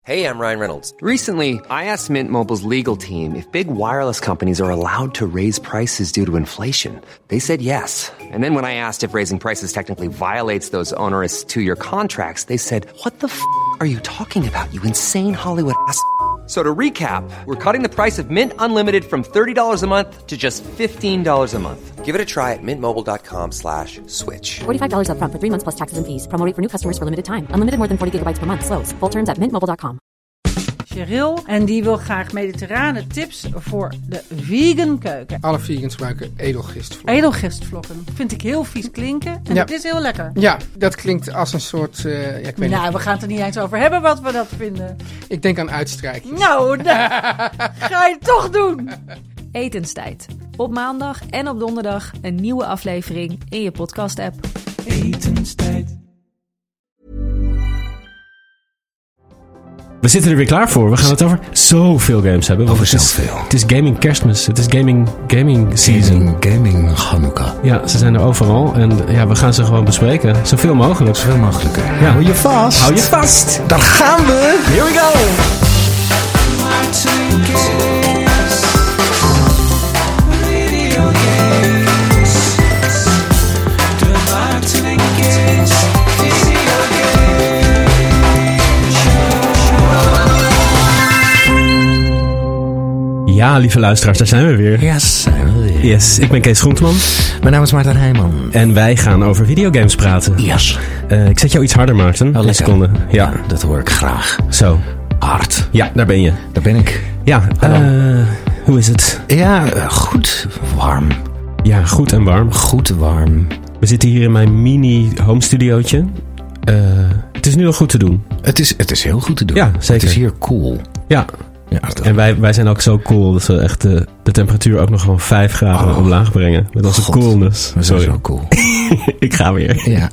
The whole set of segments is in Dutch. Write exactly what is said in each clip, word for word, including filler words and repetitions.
Hey, I'm Ryan Reynolds. Recently, I asked Mint Mobile's legal team if big wireless companies are allowed to raise prices due to inflation. They said yes. And then when I asked if raising prices technically violates those onerous two-year contracts, they said, what the f*** are you talking about, you insane Hollywood ass f- So to recap, we're cutting the price of Mint Unlimited from thirty dollars a month to just fifteen dollars a month. Give it a try at mintmobile.com slash switch. forty-five dollars up front for three months plus taxes and fees. Promo rate for new customers for limited time. Unlimited more than forty gigabytes per month. Slows full terms at mint mobile dot com. Cheryl, en die wil graag mediterrane tips voor de vegan keuken. Alle vegans gebruiken edelgistvlokken. Edelgistvlokken. Vind ik heel vies klinken en Ja. het is heel lekker. Ja, dat klinkt als een soort... Uh, ja, ik weet Nou, niet. we gaan het er niet eens over hebben wat we dat vinden. Ik denk aan uitstrijkjes. Nou, nou ga je toch doen. Etenstijd. Op maandag en op donderdag een nieuwe aflevering in je podcast-app. Etenstijd. We zitten er weer klaar voor. We gaan het over zoveel games hebben. Over het is, zoveel. Het is gaming kerstmis. Het is gaming, gaming season. Gaming, gaming Hanukkah. Ja, ze zijn er overal. En ja, we gaan ze gewoon bespreken. Zoveel mogelijk. Zoveel mogelijk. Ja. Hou je vast. Hou je vast. Daar gaan we. Here we go. Ja, lieve luisteraars, daar zijn we weer. Ja, zijn we weer. Yes, ik ben Kees Groenteman. Mijn naam is Maarten Heijman. En wij gaan over videogames praten. Yes. Uh, ik zet jou iets harder, Maarten. Oh, Een lekker. seconde. Ja. Ja, dat hoor ik graag. Zo. Hard. Ja, daar ben je. Daar ben ik. Ja, uh, hoe is het? Ja, uh, goed. Warm. Ja, goed en warm. Goed warm. We zitten hier in mijn mini home studiootje. Uh, het is nu nog goed te doen. Het is, het is heel goed te doen. Ja, zeker. Het is hier cool. Ja. Ja, dat... En wij, wij zijn ook zo cool dat we echt de, de temperatuur ook nog gewoon vijf graden oh. omlaag brengen. Met onze God. coolness. We zijn Sorry. zo cool. Ik ga weer. Ja.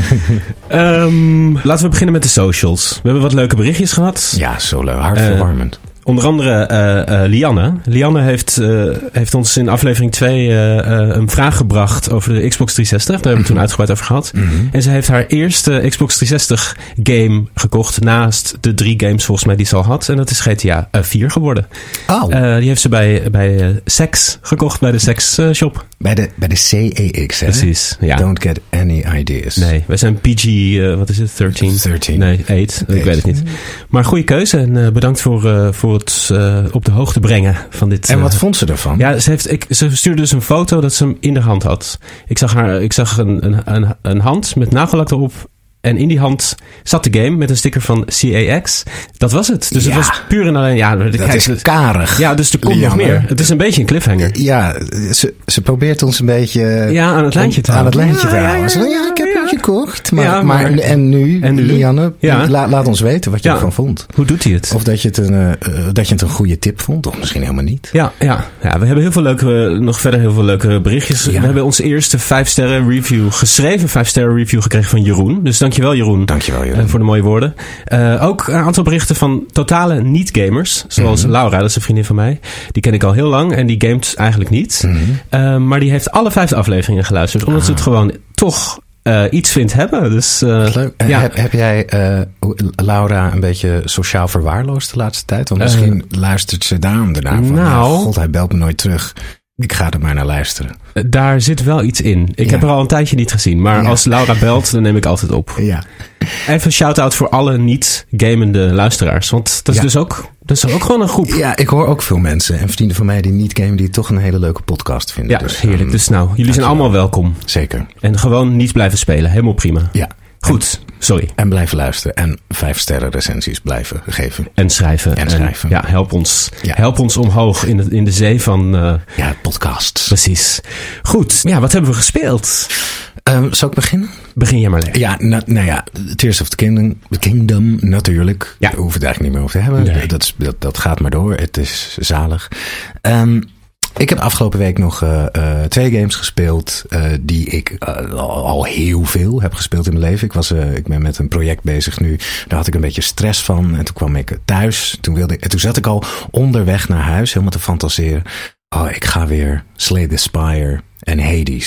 um, laten we beginnen met de socials. We hebben wat leuke berichtjes gehad. Ja, zo leuk. Hartverwarmend. Uh, Onder andere uh, uh, Lianne. Lianne heeft, uh, heeft ons in aflevering twee uh, uh, een vraag gebracht over de Xbox driehonderdzestig. Daar hebben we toen uitgebreid over gehad. Mm-hmm. En ze heeft haar eerste Xbox driehonderdzestig game gekocht naast de drie games volgens mij die ze al had. En dat is G T A vier geworden. Oh. Uh, die heeft ze bij, bij uh, Sex gekocht, bij de Sex uh, shop. Bij de, bij de C E X, hè? Precies, ja. Don't get any ideas. Nee, wij zijn P G, uh, wat is het, dertien? dertien. Nee, acht. Ik weet het niet. Maar goede keuze en uh, bedankt voor, uh, voor het uh, op de hoogte brengen van dit. En wat uh, vond ze ervan? Ja, ze, heeft, ik, ze stuurde dus een foto dat ze hem in de hand had. Ik zag, haar, ik zag een, een, een, een hand met nagellak erop. En in die hand zat de game met een sticker van C A X. Dat was het. Dus ja. het was puur en alleen... Ja, dat kijk, is karig. Ja, dus er komt Lianne. nog meer. Het is een beetje een cliffhanger. Ja, ze, ze probeert ons een beetje... Ja, aan het lijntje te aan houden. het lijntje Ja, te ja, houden. ja, ja, Ja, ik heb ja. hem gekocht. Maar, Ja, maar, maar- en nu, En nu? Lianne, Ja. la, laat ons weten wat je Ja. ervan vond. Hoe doet hij het? Of dat je het, een, uh, dat je het een goede tip vond, of misschien helemaal niet. Ja, ja, ja, we hebben heel veel leuke, nog verder heel veel leuke berichtjes. Ja. We hebben onze eerste vijf sterren review geschreven, vijf sterren review gekregen van Jeroen. Dus dankjewel Jeroen. Dankjewel Jeroen. Uh, voor de mooie woorden. Uh, ook een aantal berichten van totale niet-gamers. Zoals mm-hmm. Laura, dat is een vriendin van mij. Die ken ik al heel lang en die gamet eigenlijk niet. Mm-hmm. Uh, maar die heeft alle vijf afleveringen geluisterd. Omdat ah. ze het gewoon toch uh, iets vindt hebben. Dus, uh, Leuk. Ja. Heb, heb jij uh, Laura een beetje sociaal verwaarloosd de laatste tijd? Want misschien uh, luistert ze daarom daarna van... Nou, ja, God, hij belt me nooit terug. Ik ga er maar naar luisteren. Daar zit wel iets in. Ik ja. heb er al een tijdje niet gezien. Maar ja. als Laura belt, dan neem ik altijd op. Ja. Even een shout-out voor alle niet-gamende luisteraars. Want dat is ja. dus ook, dat is ook gewoon een groep. Ja, ik hoor ook veel mensen en vrienden van mij die niet gamen... die toch een hele leuke podcast vinden. Ja, dus, heerlijk. Um, dus nou, jullie zijn allemaal welkom. Zeker. En gewoon niet blijven spelen. Helemaal prima. Ja. Goed, sorry. En blijven luisteren. En vijf sterren recensies blijven geven. En schrijven. En schrijven. En, ja, help ons. Ja. Help ons omhoog in de, in de zee van... Uh, ja, podcasts. Precies. Goed. Ja, wat hebben we gespeeld? Um, zal ik beginnen? Begin jij maar lekker. Ja, nou, nou ja, Tears of the Kingdom, the Kingdom natuurlijk. Ja. Daar hoeven we het eigenlijk niet meer over te hebben. Nee. Dat, is, dat, dat gaat maar door. Het is zalig. Um, Ik heb afgelopen week nog uh, uh, twee games gespeeld uh, die ik uh, al heel veel heb gespeeld in mijn leven. Ik, was, uh, ik ben met een project bezig nu. Daar had ik een beetje stress van. En toen kwam ik thuis. Toen, wilde ik, en toen zat ik al onderweg naar huis helemaal te fantaseren. Oh, ik ga weer Slay the Spire en Hades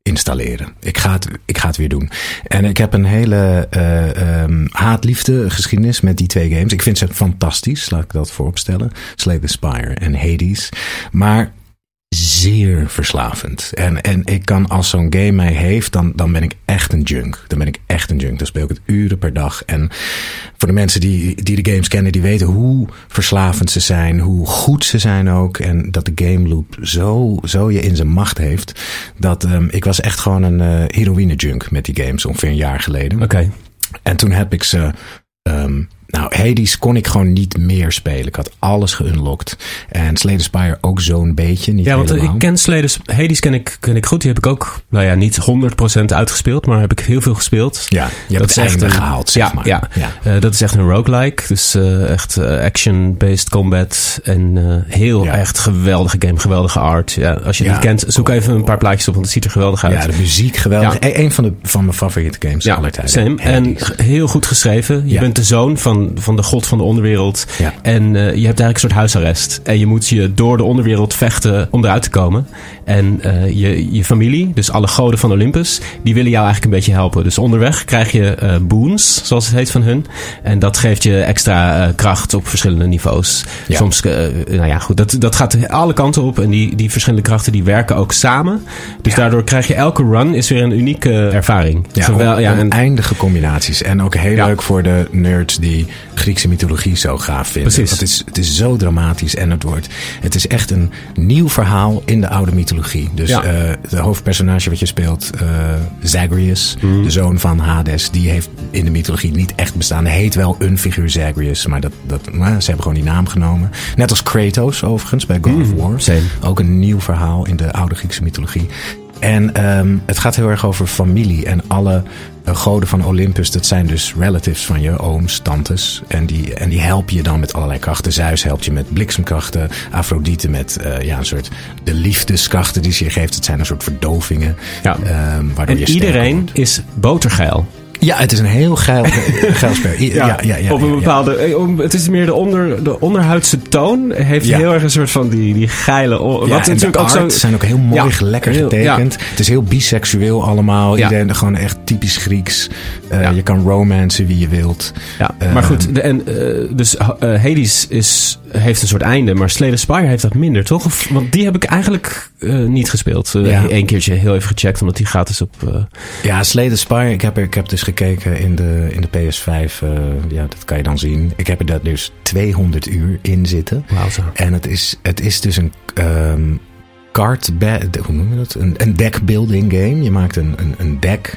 installeren. Ik ga het, ik ga het weer doen. En ik heb een hele uh, um, haat-liefde geschiedenis met die twee games. Ik vind ze fantastisch, laat ik dat vooropstellen. Slay the Spire en Hades. Maar zeer verslavend. En, en ik kan, als zo'n game mij heeft, dan, dan ben ik echt een junk. Dan ben ik echt een junk. Dan speel ik het uren per dag. En voor de mensen die, die de games kennen, die weten hoe verslavend ze zijn, hoe goed ze zijn ook. En dat de game loop zo, zo je in zijn macht heeft. Dat um, ik was echt gewoon een uh, heroïne junk met die games ongeveer een jaar geleden. Oké. Okay. En toen heb ik ze... Um, Nou, Hades kon ik gewoon niet meer spelen. Ik had alles geunlocked. En Slay the Spire ook zo'n beetje. Niet ja, want helemaal. ik ken Slay the Spire. Hades ken ik, ken ik goed. Die heb ik ook, nou ja, niet honderd procent uitgespeeld. Maar heb ik heel veel gespeeld. Ja, je hebt het einde gehaald, zeg ja, maar. Ja, ja. Uh, dat is echt een roguelike. Dus uh, echt uh, action-based combat. En uh, heel ja. echt geweldige game. Geweldige art. Ja, als je het ja, niet kent, zoek even een paar plaatjes op. Want het ziet er geweldig uit. Ja, de muziek geweldig. Ja. Een van, de, van mijn favoriete games ja, aller tijden. Same. En heel goed geschreven. Je ja. bent de zoon van, van de god van de onderwereld. Ja. En uh, je hebt eigenlijk een soort huisarrest. En je moet je door de onderwereld vechten om eruit te komen. En uh, je, je familie, dus alle goden van Olympus, die willen jou eigenlijk een beetje helpen. Dus onderweg krijg je uh, boons, zoals het heet van hun. En dat geeft je extra uh, kracht op verschillende niveaus. Ja. Soms, uh, nou ja, goed, dat, dat gaat alle kanten op. En die, die verschillende krachten, die werken ook samen. Dus ja. daardoor krijg je elke run is weer een unieke ervaring. Ja, Zowel, ja, en eindige combinaties. En ook heel ja. leuk voor de nerds die Griekse mythologie zo gaaf vinden. Precies. Want het is, het is zo dramatisch en het wordt, het is echt een nieuw verhaal in de oude mythologie. Dus ja. uh, de hoofdpersonage wat je speelt, uh, Zagreus, mm. de zoon van Hades, die heeft in de mythologie niet echt bestaan. Hij heet wel een figuur Zagreus, maar dat, dat, nou, ze hebben gewoon die naam genomen. Net als Kratos overigens bij God mm. of War. Same. Ook een nieuw verhaal in de oude Griekse mythologie. En um, het gaat heel erg over familie. En alle uh, goden van Olympus, dat zijn dus relatives van je, ooms, tantes. En die, en die helpen je dan met allerlei krachten. Zeus helpt je met bliksemkrachten. Afrodite met uh, ja, een soort de liefdeskrachten die ze je geeft. Het zijn een soort verdovingen. Ja. Um, waardoor en je iedereen wordt. is botergeil. Ja, het is een heel geil, geil spel. Ja, ja, ja, ja, op een ja, bepaalde... Ja. Het is meer de, onder, de onderhuidse toon. Heeft ja. heel erg een soort van die, die geile... Ja, wat en natuurlijk de ook art zo, zijn ook heel mooi, ja, lekker heel, getekend. Ja. Het is heel biseksueel allemaal. Ja. Iedereen gewoon echt typisch Grieks. Uh, ja. Je kan romancen wie je wilt. Ja, uh, maar goed. De, en, uh, dus uh, Hades is, heeft een soort einde. Maar Slay the Spire heeft dat minder, toch? Of, want die heb ik eigenlijk uh, niet gespeeld. Uh, ja. Eén keertje heel even gecheckt, omdat die gratis op... Uh... Ja, Slay the Spire. Ik heb, er, ik heb dus gekeken in de... in de P S vijf, uh, ja, dat kan je dan zien. Ik heb er daar dus tweehonderd uur in zitten. Wauw, zo. En het is, het is dus een um, card, ba- hoe noem je dat? Een, een deck building game. Je maakt een, een, een deck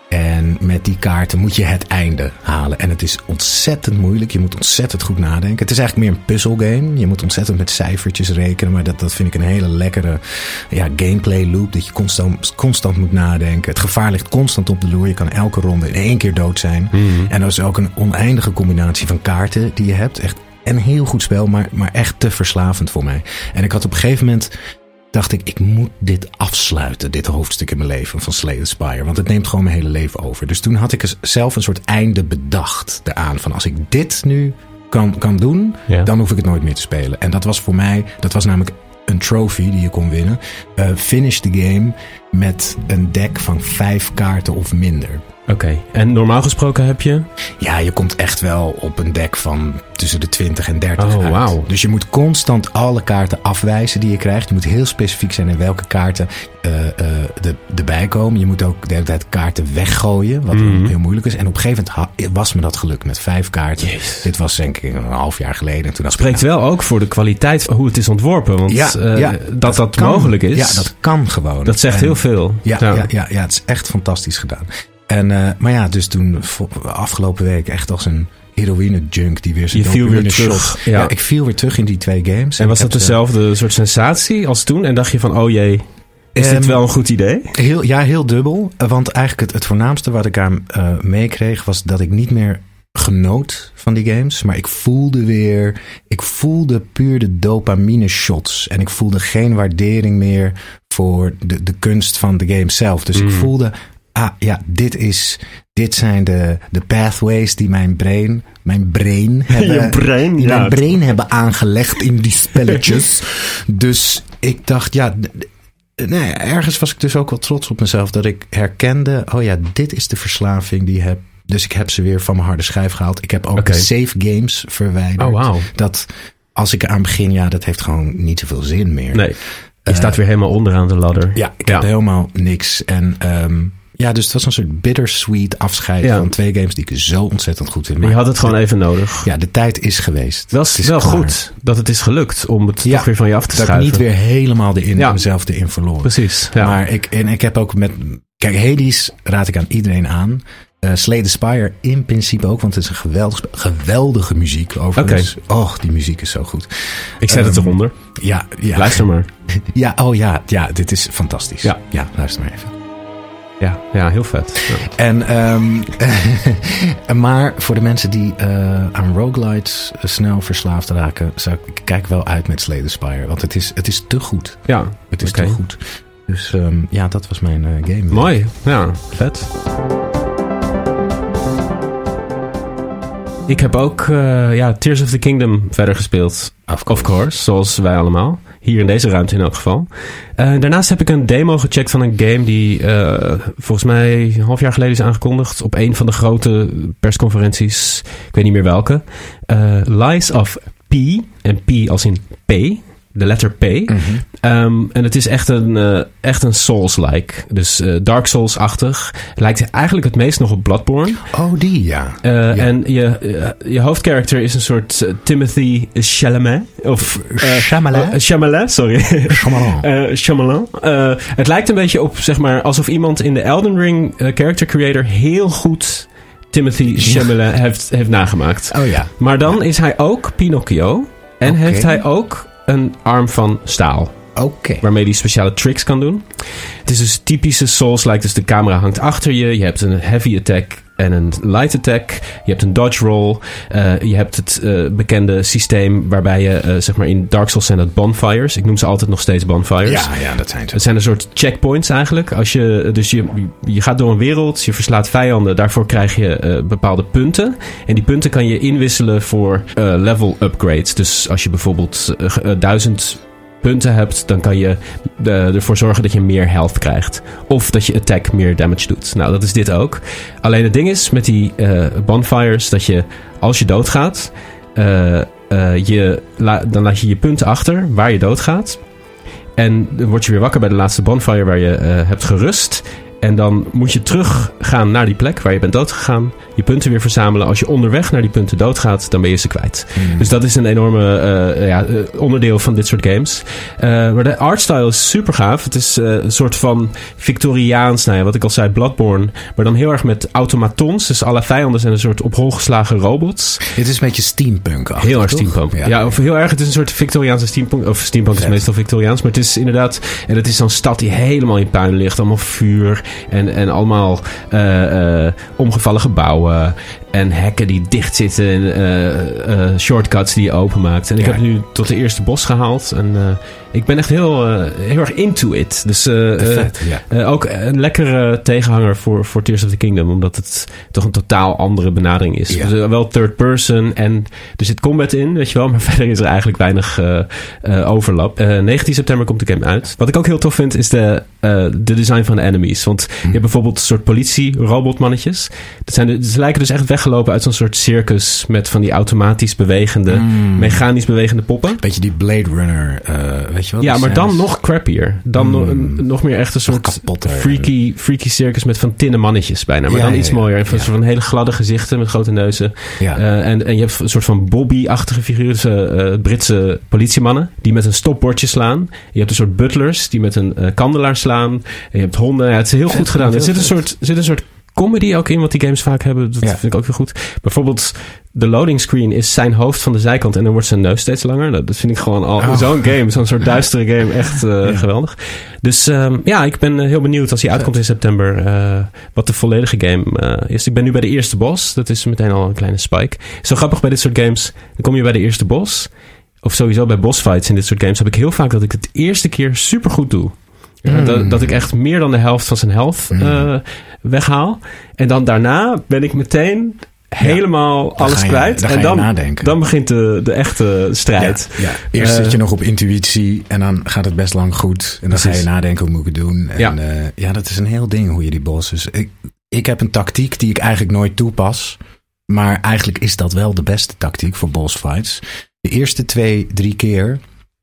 en met die kaarten moet je het einde halen. En het is ontzettend moeilijk. Je moet ontzettend goed nadenken. Het is eigenlijk meer een puzzelgame. Je moet ontzettend met cijfertjes rekenen. Maar dat, dat vind ik een hele lekkere ja, gameplay loop. Dat je constant, constant moet nadenken. Het gevaar ligt constant op de loer. Je kan elke ronde in één keer dood zijn. Mm-hmm. En dat is ook een oneindige combinatie van kaarten die je hebt. Echt een heel goed spel, maar, maar echt te verslavend voor mij. En ik had op een gegeven moment... dacht ik, ik moet dit afsluiten, dit hoofdstuk in mijn leven van Slay the Spire. Want het neemt gewoon mijn hele leven over. Dus toen had ik zelf een soort einde bedacht eraan. Van als ik dit nu kan, kan doen, ja. dan hoef ik het nooit meer te spelen. En dat was voor mij, dat was namelijk een trophy die je kon winnen. Uh, finish the game met een deck van vijf kaarten of minder. Oké, okay. En normaal gesproken heb je? Ja, je komt echt wel op een deck van tussen de twintig en dertig oh, uit. Wow. Dus je moet constant alle kaarten afwijzen die je krijgt. Je moet heel specifiek zijn in welke kaarten uh, uh, de, erbij komen. Je moet ook de hele tijd kaarten weggooien, wat mm-hmm. heel moeilijk is. En op een gegeven moment ha- was me dat gelukt met vijf kaarten. Yes. Dit was denk ik een half jaar geleden. En toen dat spreekt ik, nou, wel ook voor de kwaliteit van hoe het is ontworpen. Want ja, uh, ja, dat dat, dat kan, mogelijk is. Ja, dat kan gewoon. Dat zegt en, heel veel. Ja, ja. Ja, ja, ja, het is echt fantastisch gedaan. En uh, maar ja, dus toen afgelopen week echt als een heroïne junk die weer zijn dopamine shot. Terug, ja. ja, ik viel weer terug in die twee games. En, en was dat dezelfde uh, soort sensatie als toen? En dacht je van, oh jee, is um, dit wel een goed idee? Heel, ja, heel dubbel. Want eigenlijk het, het voornaamste wat ik daar uh, meekreeg was dat ik niet meer genoot van die games. Maar ik voelde weer, ik voelde puur de dopamine shots. En ik voelde geen waardering meer voor de, de kunst van de game zelf. Dus mm. ik voelde... Ah, ja, dit is, dit zijn de, de pathways die mijn brain, mijn brain hebben, Je brain, die ja. mijn brain hebben aangelegd in die spelletjes. Dus ik dacht, ja, nee, ergens was ik dus ook wel trots op mezelf. Dat ik herkende, oh ja, dit is de verslaving die je hebt. Dus ik heb ze weer van mijn harde schijf gehaald. Ik heb ook okay. de save games verwijderd. Oh, wow. Dat als ik aan begin, ja, dat heeft gewoon niet zoveel zin meer. Nee, je uh, staat weer helemaal onderaan de ladder. Ja, ik ja. heb helemaal niks. En um, ja, dus het was een soort bittersweet afscheid ja. van twee games die ik zo ontzettend goed vind. Maar je had het gewoon de, even nodig. Ja, de tijd is geweest. Dat is, is wel klaar. Goed dat het is gelukt om het ja, toch weer van je af te dat schuiven. Dat ik niet weer helemaal de in, ja. mezelf erin verloren. Precies. Ja. Maar ik, en ik heb ook met... Kijk, Hades raad ik aan iedereen aan. Uh, Slay the Spire in principe ook, want het is een geweldig, geweldige muziek. Overigens. Okay. Oh, die muziek is zo goed. Ik zet um, het eronder. Ja, ja. Luister maar. Ja, oh ja, ja, dit is fantastisch. Ja, ja luister maar even. Ja, ja, heel vet. Ja. En, um, maar voor de mensen die uh, aan roguelites snel verslaafd raken, zou ik, ik kijk wel uit met Slay the Spire. Want het is, het is te goed. Ja, het is okay. te goed. Dus um, ja, dat was mijn uh, game. Mooi, ja, vet. Ik heb ook uh, ja, Tears of the Kingdom verder gespeeld. Of course. of course, zoals wij allemaal. Hier in deze ruimte in elk geval. Uh, daarnaast heb ik een demo gecheckt van een game die uh, volgens mij een half jaar geleden is aangekondigd. Op een van de grote persconferenties. Ik weet niet meer welke. Uh, Lies of P. En P als in P. De letter P. Mm-hmm. Um, en het is echt een, uh, echt een Souls-like. Dus uh, Dark Souls-achtig. Lijkt eigenlijk het meest nog op Bloodborne. Oh, die, ja. Uh, ja. En je, uh, je hoofdkarakter is een soort uh, Timothy Chalamet. Of uh, Chalamet? Uh, Chalamet, sorry. Chalamet. uh, Chalamet. Uh, het lijkt een beetje op, zeg maar, alsof iemand in de Elden Ring uh, character creator heel goed Timothy Chalamet heeft, heeft nagemaakt. Oh ja. Maar dan ja. is hij ook Pinocchio. En okay. heeft hij ook een arm van staal. Oké. Okay. Waarmee hij speciale tricks kan doen. Het is dus typische Souls-like. Dus de camera hangt achter je. Je hebt een heavy attack en een light attack. Je hebt een dodge roll. Uh, je hebt het uh, bekende systeem waarbij je, uh, zeg maar in Dark Souls zijn dat bonfires. Ik noem ze altijd nog steeds bonfires. Ja, ja, dat zijn ze. Het zijn een soort checkpoints eigenlijk. Als je, dus je, je gaat door een wereld, je verslaat vijanden. Daarvoor krijg je uh, bepaalde punten. En die punten kan je inwisselen voor uh, level upgrades. Dus als je bijvoorbeeld uh, uh, duizend punten hebt, dan kan je uh, ervoor zorgen dat je meer health krijgt. Of dat je attack meer damage doet. Nou, dat is dit ook. Alleen het ding is met die uh, bonfires dat je, als je doodgaat, uh, uh, je, la, dan laat je je punten achter waar je doodgaat. En dan word je weer wakker bij de laatste bonfire waar je uh, hebt gerust. En dan moet je teruggaan naar die plek waar je bent doodgegaan. Je punten weer verzamelen. Als je onderweg naar die punten doodgaat, dan ben je ze kwijt. Mm. Dus dat is een enorme uh, ja, onderdeel van dit soort games. Uh, maar de artstyle is super gaaf. Het is uh, een soort van Victoriaans, nou ja, wat ik al zei, Bloodborne. Maar dan heel erg met automatons. Dus alle vijanden zijn een soort op hol geslagen robots. Het is een beetje steampunk. Heel erg steampunk. Ja, ja, of heel erg. Het is een soort Victoriaanse steampunk. Of steampunk is meestal Victoriaans. Maar het is inderdaad, en het is zo'n stad die helemaal in puin ligt. Allemaal vuur. En, en allemaal uh, uh, omgevallen gebouwen. En hekken die dicht zitten. En uh, uh, shortcuts die je openmaakt. En ik ja. heb nu tot de eerste bos gehaald. En uh, ik ben echt heel, uh, heel erg into it. Dus uh, vet, ja. uh, ook een lekkere tegenhanger voor, voor Tears of the Kingdom. Omdat het toch een totaal andere benadering is. Ja. Dus, uh, wel third person. En er zit combat in, weet je wel. Maar verder is er eigenlijk weinig uh, uh, overlap. Uh, negentien september komt de game uit. Wat ik ook heel tof vind is de, uh, de design van de enemies. Want hm. je hebt bijvoorbeeld een soort politie-robotmannetjes. Dat zijn de, ze lijken dus echt weggelopen uit zo'n soort circus. Met van die automatisch bewegende, mm. mechanisch bewegende poppen. Beetje die Blade Runner, uh, weet je wel? Ja, maar dan nog crappier. Dan mm. nog, nog meer echt een soort freaky, freaky circus met van tinnen mannetjes bijna. Maar ja, dan ja, iets ja, mooier. Van, ja. van hele gladde gezichten met grote neuzen. Ja. Uh, en, en je hebt een soort van Bobby-achtige figuren. Dus, uh, Britse politiemannen die met een stopbordje slaan. Je hebt een soort butlers die met een uh, kandelaar slaan. En je hebt honden. Ja, het is heel goed gedaan. Er zit een soort, zit een soort comedy ook in, wat die games vaak hebben. Dat ja. vind ik ook heel goed. Bijvoorbeeld, de loading screen is zijn hoofd van de zijkant en dan wordt zijn neus steeds langer. Dat vind ik gewoon al oh. zo'n game, zo'n soort duistere game, echt uh, ja. geweldig. Dus um, ja, ik ben heel benieuwd als die uitkomt in september, uh, wat de volledige game uh, is. Ik ben nu bij de eerste boss. Dat is meteen al een kleine spike. Zo grappig bij dit soort games. Dan kom je bij de eerste boss. Of sowieso bij boss fights in dit soort games heb ik heel vaak dat ik het eerste keer supergoed doe. Mm. Dat, dat ik echt meer dan de helft van zijn health uh, weghaal. En dan daarna ben ik meteen helemaal Dan alles ga je- kwijt. dan ga en je dan, nadenken. dan begint de, de echte strijd. Ja, ja. Eerst Uh, zit je nog op intuïtie en dan gaat het best lang goed. En dan ga je Precies. nadenken, hoe moet ik het doen? En Ja. ja. Uh, ja, dat is een heel ding hoe je die bosses... Ik, ik heb een tactiek die ik eigenlijk nooit toepas. Maar eigenlijk is dat wel de beste tactiek voor boss fights. De eerste twee, drie keer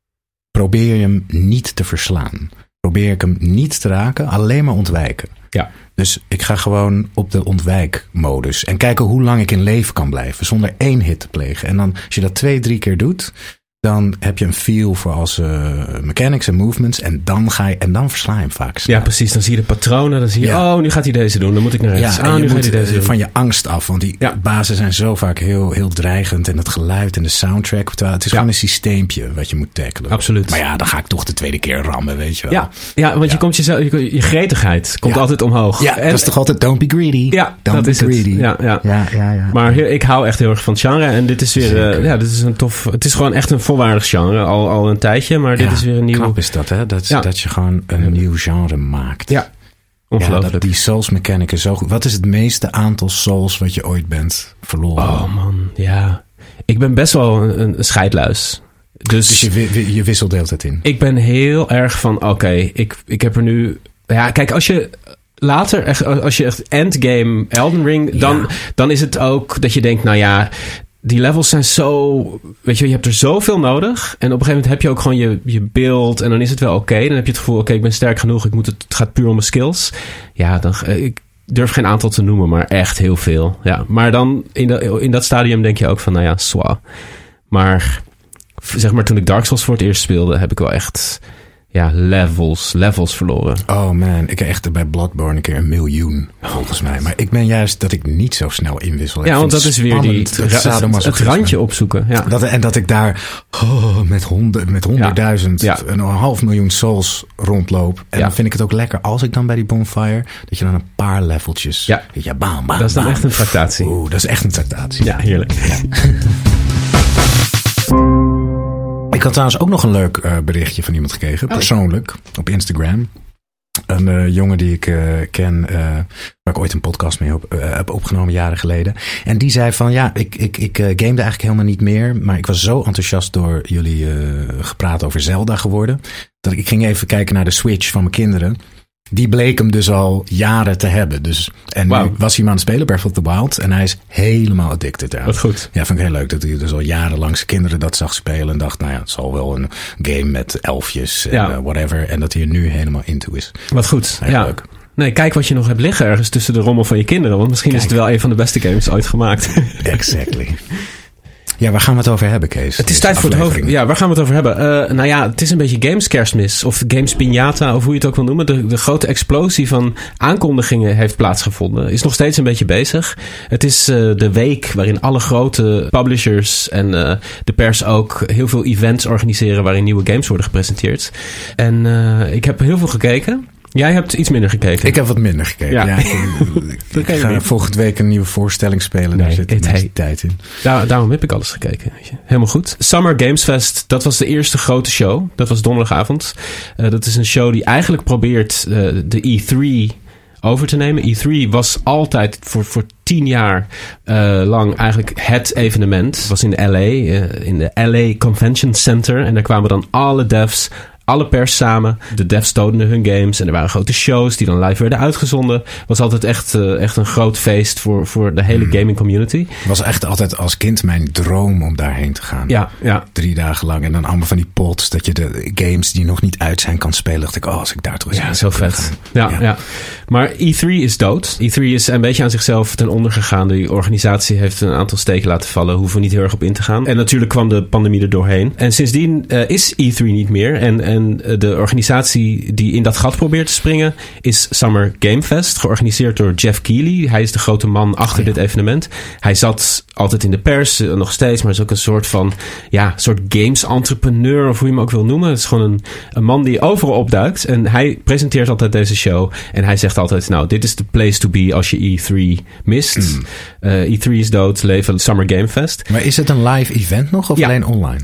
probeer je hem niet te verslaan. Probeer ik hem niet te raken, alleen maar ontwijken. Ja. Dus ik ga gewoon op de ontwijkmodus. En kijken hoe lang ik in leven kan blijven. Zonder één hit te plegen. En dan, als je dat twee, drie keer doet... dan heb je een feel voor als uh, mechanics en movements. En dan ga je, en dan versla je hem vaak snel. Ja, precies. Dan zie je de patronen. Dan zie je, Ja. oh, nu gaat hij deze doen. Dan moet ik naar rechts. Ja, ah, en nu je gaat moet hij deze uh, doen. van je angst af. Want die Ja. bazen zijn zo vaak heel, heel dreigend. En het geluid en de soundtrack. Terwijl het is Ja. gewoon een systeempje wat je moet tackelen. Absoluut. Maar ja, dan ga ik toch de tweede keer rammen, weet je wel. Ja, ja, want Ja. je komt jezelf, je, je gretigheid komt Ja. altijd omhoog. Ja, En- dat is toch altijd don't be greedy. Ja, don't dat be is het. greedy. Ja, ja. ja, ja, ja. Maar heel- ik hou echt heel erg van het genre. En dit is weer, Zeker. uh, ja, dit is een tof. Het is gewoon echt een volwaardig genre. Al, al een tijdje, maar dit Ja, is weer een nieuw. knap is dat, hè? Dat, Ja. dat je gewoon een nieuw genre maakt. Ja, Ja, ongelooflijk. dat die Souls mechanic is zo goed. Wat is het meeste aantal Souls wat je ooit bent verloren? Oh man, ja. Ik ben best wel een, een scheidluis. Dus, Dus je, wi- je wisselt de hele tijd in. ik ben heel erg van, oké, ik, ik heb er nu... Ja, kijk, als je later, echt, als je echt endgame Elden Ring... Dan, Ja. dan is het ook dat je denkt, nou ja... Die levels zijn zo... Weet je, je hebt er zoveel nodig. En op een gegeven moment heb je ook gewoon je, je beeld. En dan is het wel oké. Dan heb je het gevoel, oké, ik ben sterk genoeg. Ik moet het, het gaat puur om mijn skills. Ja, dan, eh, ik durf geen aantal te noemen, maar echt heel veel. Ja, maar dan in, de, in dat stadium denk je ook van, nou ja, zwa. Maar zeg maar, toen ik Dark Souls voor het eerst speelde, heb ik wel echt... Ja, levels, levels verloren. Oh man, ik heb echt bij Bloodborne een keer een miljoen, volgens mij. Maar ik ben juist dat ik niet zo snel inwissel. Ik Ja, want vind dat het is weer die, spannend, het, het, het sadomasochisme. randje opzoeken. Ja. Dat, en dat ik daar oh, met, honderd, met honderdduizend, Ja. een half miljoen souls rondloop. En Ja. dan vind ik het ook lekker als ik dan bij die bonfire, dat je dan een paar leveltjes, Ja. weet je, bam, bam, Dat is dan bam. echt een tractatie. Oeh, dat is echt een tractatie. Ja, heerlijk. Ik had trouwens ook nog een leuk uh, berichtje van iemand gekregen, persoonlijk, op Instagram. Een uh, jongen die ik uh, ken, uh, waar ik ooit een podcast mee op, uh, heb opgenomen jaren geleden. En die zei van, ja, ik, ik, ik uh, gamede eigenlijk helemaal niet meer. Maar ik was zo enthousiast door jullie uh, gepraat over Zelda geworden. Dat ik, ik ging even kijken naar de Switch van mijn kinderen. Die bleek hem dus al jaren te hebben. Dus, en Wow. nu was hij maar aan het spelen, Breath of the Wild. En hij is helemaal addicted eraan. Wat goed. Ja, vond ik heel leuk dat hij dus al jarenlang zijn kinderen dat zag spelen. En dacht, nou ja, het zal wel een game met elfjes en Ja. uh, whatever. En dat hij er nu helemaal into is. Wat goed. Heel ja. leuk. Nee, kijk wat je nog hebt liggen ergens tussen de rommel van je kinderen. Want misschien Kijk. is het wel een van de beste games ooit gemaakt. Exactly. Ja, waar gaan we het over hebben, Kees? Het is Deze tijd voor het hoofd. aflevering. Ja, waar gaan we het over hebben? Uh, nou ja, het is een beetje games kerstmis. Of games piñata, of hoe je het ook wil noemen. De, de grote explosie van aankondigingen heeft plaatsgevonden. Is nog steeds een beetje bezig. Het is uh, de week waarin alle grote publishers en uh, de pers ook heel veel events organiseren waarin nieuwe games worden gepresenteerd. En uh, ik heb heel veel gekeken. Jij hebt iets minder gekeken. Ik heb wat minder gekeken. Ja. Ja. ik ik, Dat ik kan je ga niet. volgende week een nieuwe voorstelling spelen. Nee, Daar zit het de meeste heet- tijd in. Daar, daarom heb ik alles gekeken. Weet je. Helemaal goed. Summer Games Fest, dat was de eerste grote show. Dat was donderdagavond. Uh, dat is een show die eigenlijk probeert uh, de E drie over te nemen. E drie was altijd voor, voor tien jaar uh, lang eigenlijk het evenement. Het was in de L A, uh, in de L A Convention Center. En daar kwamen dan alle devs, alle pers samen. De devs tonen hun games en er waren grote shows die dan live werden uitgezonden. Het was altijd echt, uh, echt een groot feest voor, voor de hele gaming community. Het was echt altijd als kind mijn droom om daarheen te gaan. Ja, ja. Drie dagen lang. En dan allemaal van die pods. Dat je de games die nog niet uit zijn kan spelen. Dacht ik, oh, als ik daar toch eens Ja, heen zo zou vet. gaan. Ja, Ja. ja. Maar E drie is dood. E drie is een beetje aan zichzelf ten onder gegaan. Die organisatie heeft een aantal steken laten vallen. Hoeven we niet heel erg op in te gaan. En natuurlijk kwam de pandemie er doorheen. En sindsdien uh, is E drie niet meer. En, en uh, de organisatie die in dat gat probeert te springen is Summer Game Fest. Georganiseerd door Jeff Keighley. Hij is de grote man achter Oh ja. dit evenement. Hij zat altijd in de pers, uh, nog steeds. Maar is ook een soort van, ja, soort games-entrepreneur. Of hoe je hem ook wil noemen. Het is gewoon een, een man die overal opduikt. En hij presenteert altijd deze show. En hij zegt altijd, nou, dit is de place to be als je E drie mist. Mm. Uh, E drie is dood, leven Summer Game Fest. Maar is het een live event nog of Ja. alleen online?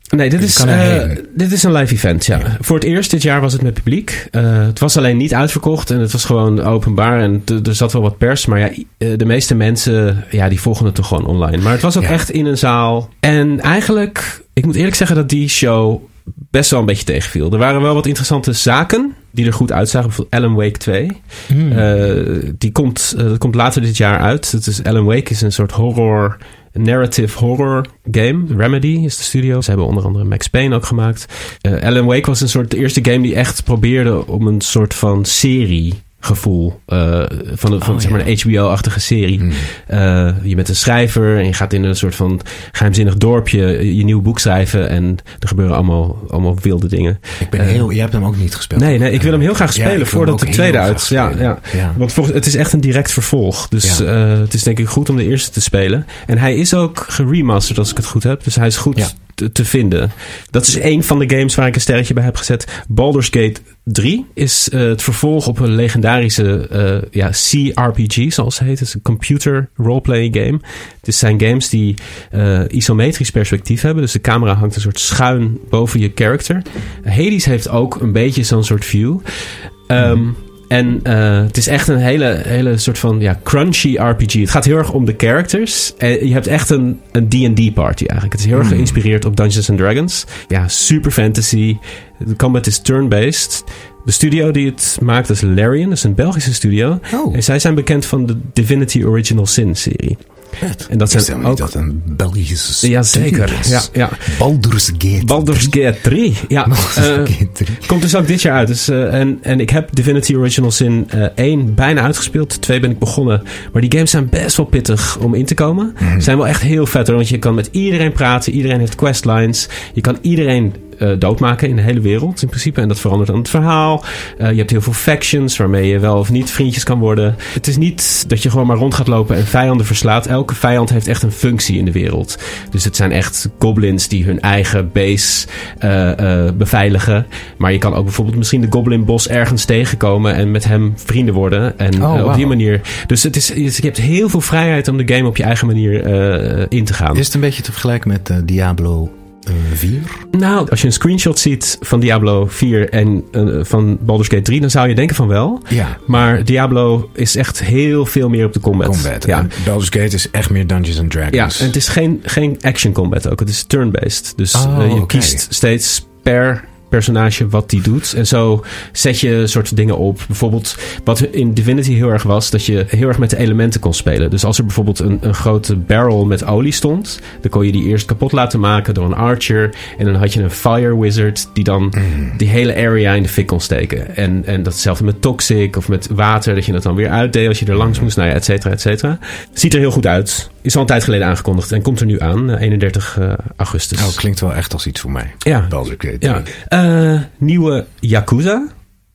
Nee, dit Je is, kan uh, erheen. dit is een live event, ja. Ja. Voor het eerst dit jaar was het met publiek. Uh, het was alleen niet uitverkocht en het was gewoon openbaar. En t- er zat wel wat pers, maar ja, uh, de meeste mensen, ja, die volgen het toch gewoon online. Maar het was ook Ja. echt in een zaal. En eigenlijk, ik moet eerlijk zeggen dat die show best wel een beetje tegenviel. Er waren wel wat interessante zaken die er goed uitzagen. Bijvoorbeeld Alan Wake twee. Hmm. Uh, die komt, uh, dat komt later dit jaar uit. Het is, Alan Wake is een soort horror... narrative horror game. Remedy is de studio. Ze hebben onder andere Max Payne ook gemaakt. Uh, Alan Wake was een soort de eerste game die echt probeerde om een soort van serie gevoel uh, van, een, van oh, zeg maar ja. een H B O-achtige serie. Hmm. Uh, je bent een schrijver en je gaat in een soort van geheimzinnig dorpje je, je nieuw boek schrijven en er gebeuren allemaal, allemaal wilde dingen. Ik ben Uh, heel... Jij hebt hem ook niet gespeeld. Nee, nee, ik wil hem heel graag Ja, spelen ik wil voordat hem de ook tweede heel uit. graag Ja, spelen. ja. Ja. Want volgens, het is echt een direct vervolg. Dus Ja. uh, het is denk ik goed om de eerste te spelen. En hij is ook geremasterd als ik het goed heb. Dus hij is goed Ja. te, te vinden. Dat is één van de games waar ik een sterretje bij heb gezet. Baldur's Gate drie is uh, het vervolg op een legendarische uh, ja, C R P G, zoals het heet. Het is een computer roleplay game. Het zijn games die uh, isometrisch perspectief hebben. Dus de camera hangt een soort schuin boven je character. Hades heeft ook een beetje zo'n soort view. Um, mm. En uh, het is echt een hele, hele soort van ja, crunchy R P G. Het gaat heel erg om de characters. En je hebt echt een, een D and D party eigenlijk. Het is heel erg geïnspireerd op Dungeons and Dragons. Ja, super fantasy. De combat is turn-based. De studio die het maakt is Larian. Dat is een Belgische studio. Oh. En zij zijn bekend van de Divinity Original Sin serie. Vet. En dat Ik zijn ook... ook... dat een Belgische Ja, zeker. Ja, ja. Baldur's Gate. Baldur's Gate drie. Ja, Baldur's uh, Gate drie. komt dus ook dit jaar uit. Dus, uh, en, en ik heb Divinity Original Sin uh, één bijna uitgespeeld. twee ben ik begonnen. Maar die games zijn best wel pittig om in te komen. Ze Mm. zijn wel echt heel vet hoor. Want je kan met iedereen praten. Iedereen heeft questlines. Je kan iedereen uh, doodmaken in de hele wereld in principe. En dat verandert dan het verhaal. Uh, je hebt heel veel factions waarmee je wel of niet vriendjes kan worden. Het is niet dat je gewoon maar rond gaat lopen en vijanden verslaat. Elke vijand heeft echt een functie in de wereld. Dus het zijn echt goblins die hun eigen base uh, uh, beveiligen. Maar je kan ook bijvoorbeeld misschien de goblin boss ergens tegenkomen en met hem vrienden worden. En oh, uh, op wow. die manier. Dus het is, je hebt heel veel vrijheid om de game op je eigen manier uh, in te gaan. Is het een beetje te vergelijken met uh, Diablo uh, vier? Nou, als je een screenshot ziet van Diablo vier en uh, van Baldur's Gate drie, dan zou je denken van wel. Ja. Maar Diablo is echt heel veel meer op de combat. Combat. Ja. En Baldur's Gate is echt meer Dungeons and Dragons. Ja, en het is geen, geen action combat ook. Het is turn-based. Dus oh, uh, je okay. kiest steeds per personage wat die doet. En zo zet je soort dingen op. Bijvoorbeeld wat in Divinity heel erg was, dat je heel erg met de elementen kon spelen. Dus als er bijvoorbeeld een, een grote barrel met olie stond, dan kon je die eerst kapot laten maken door een archer. En dan had je een fire wizard die dan mm. die hele area in de fik kon steken. En, en datzelfde met toxic of met water, dat je het dan weer uitdeed als je er langs moest. Nou ja, et cetera, et cetera. Ziet er heel goed uit. Is al een tijd geleden aangekondigd en komt er nu aan, eenendertig augustus. Oh, klinkt wel echt als iets voor mij. Ja. Baldur's Gate. Ja. Uh, nieuwe Yakuza.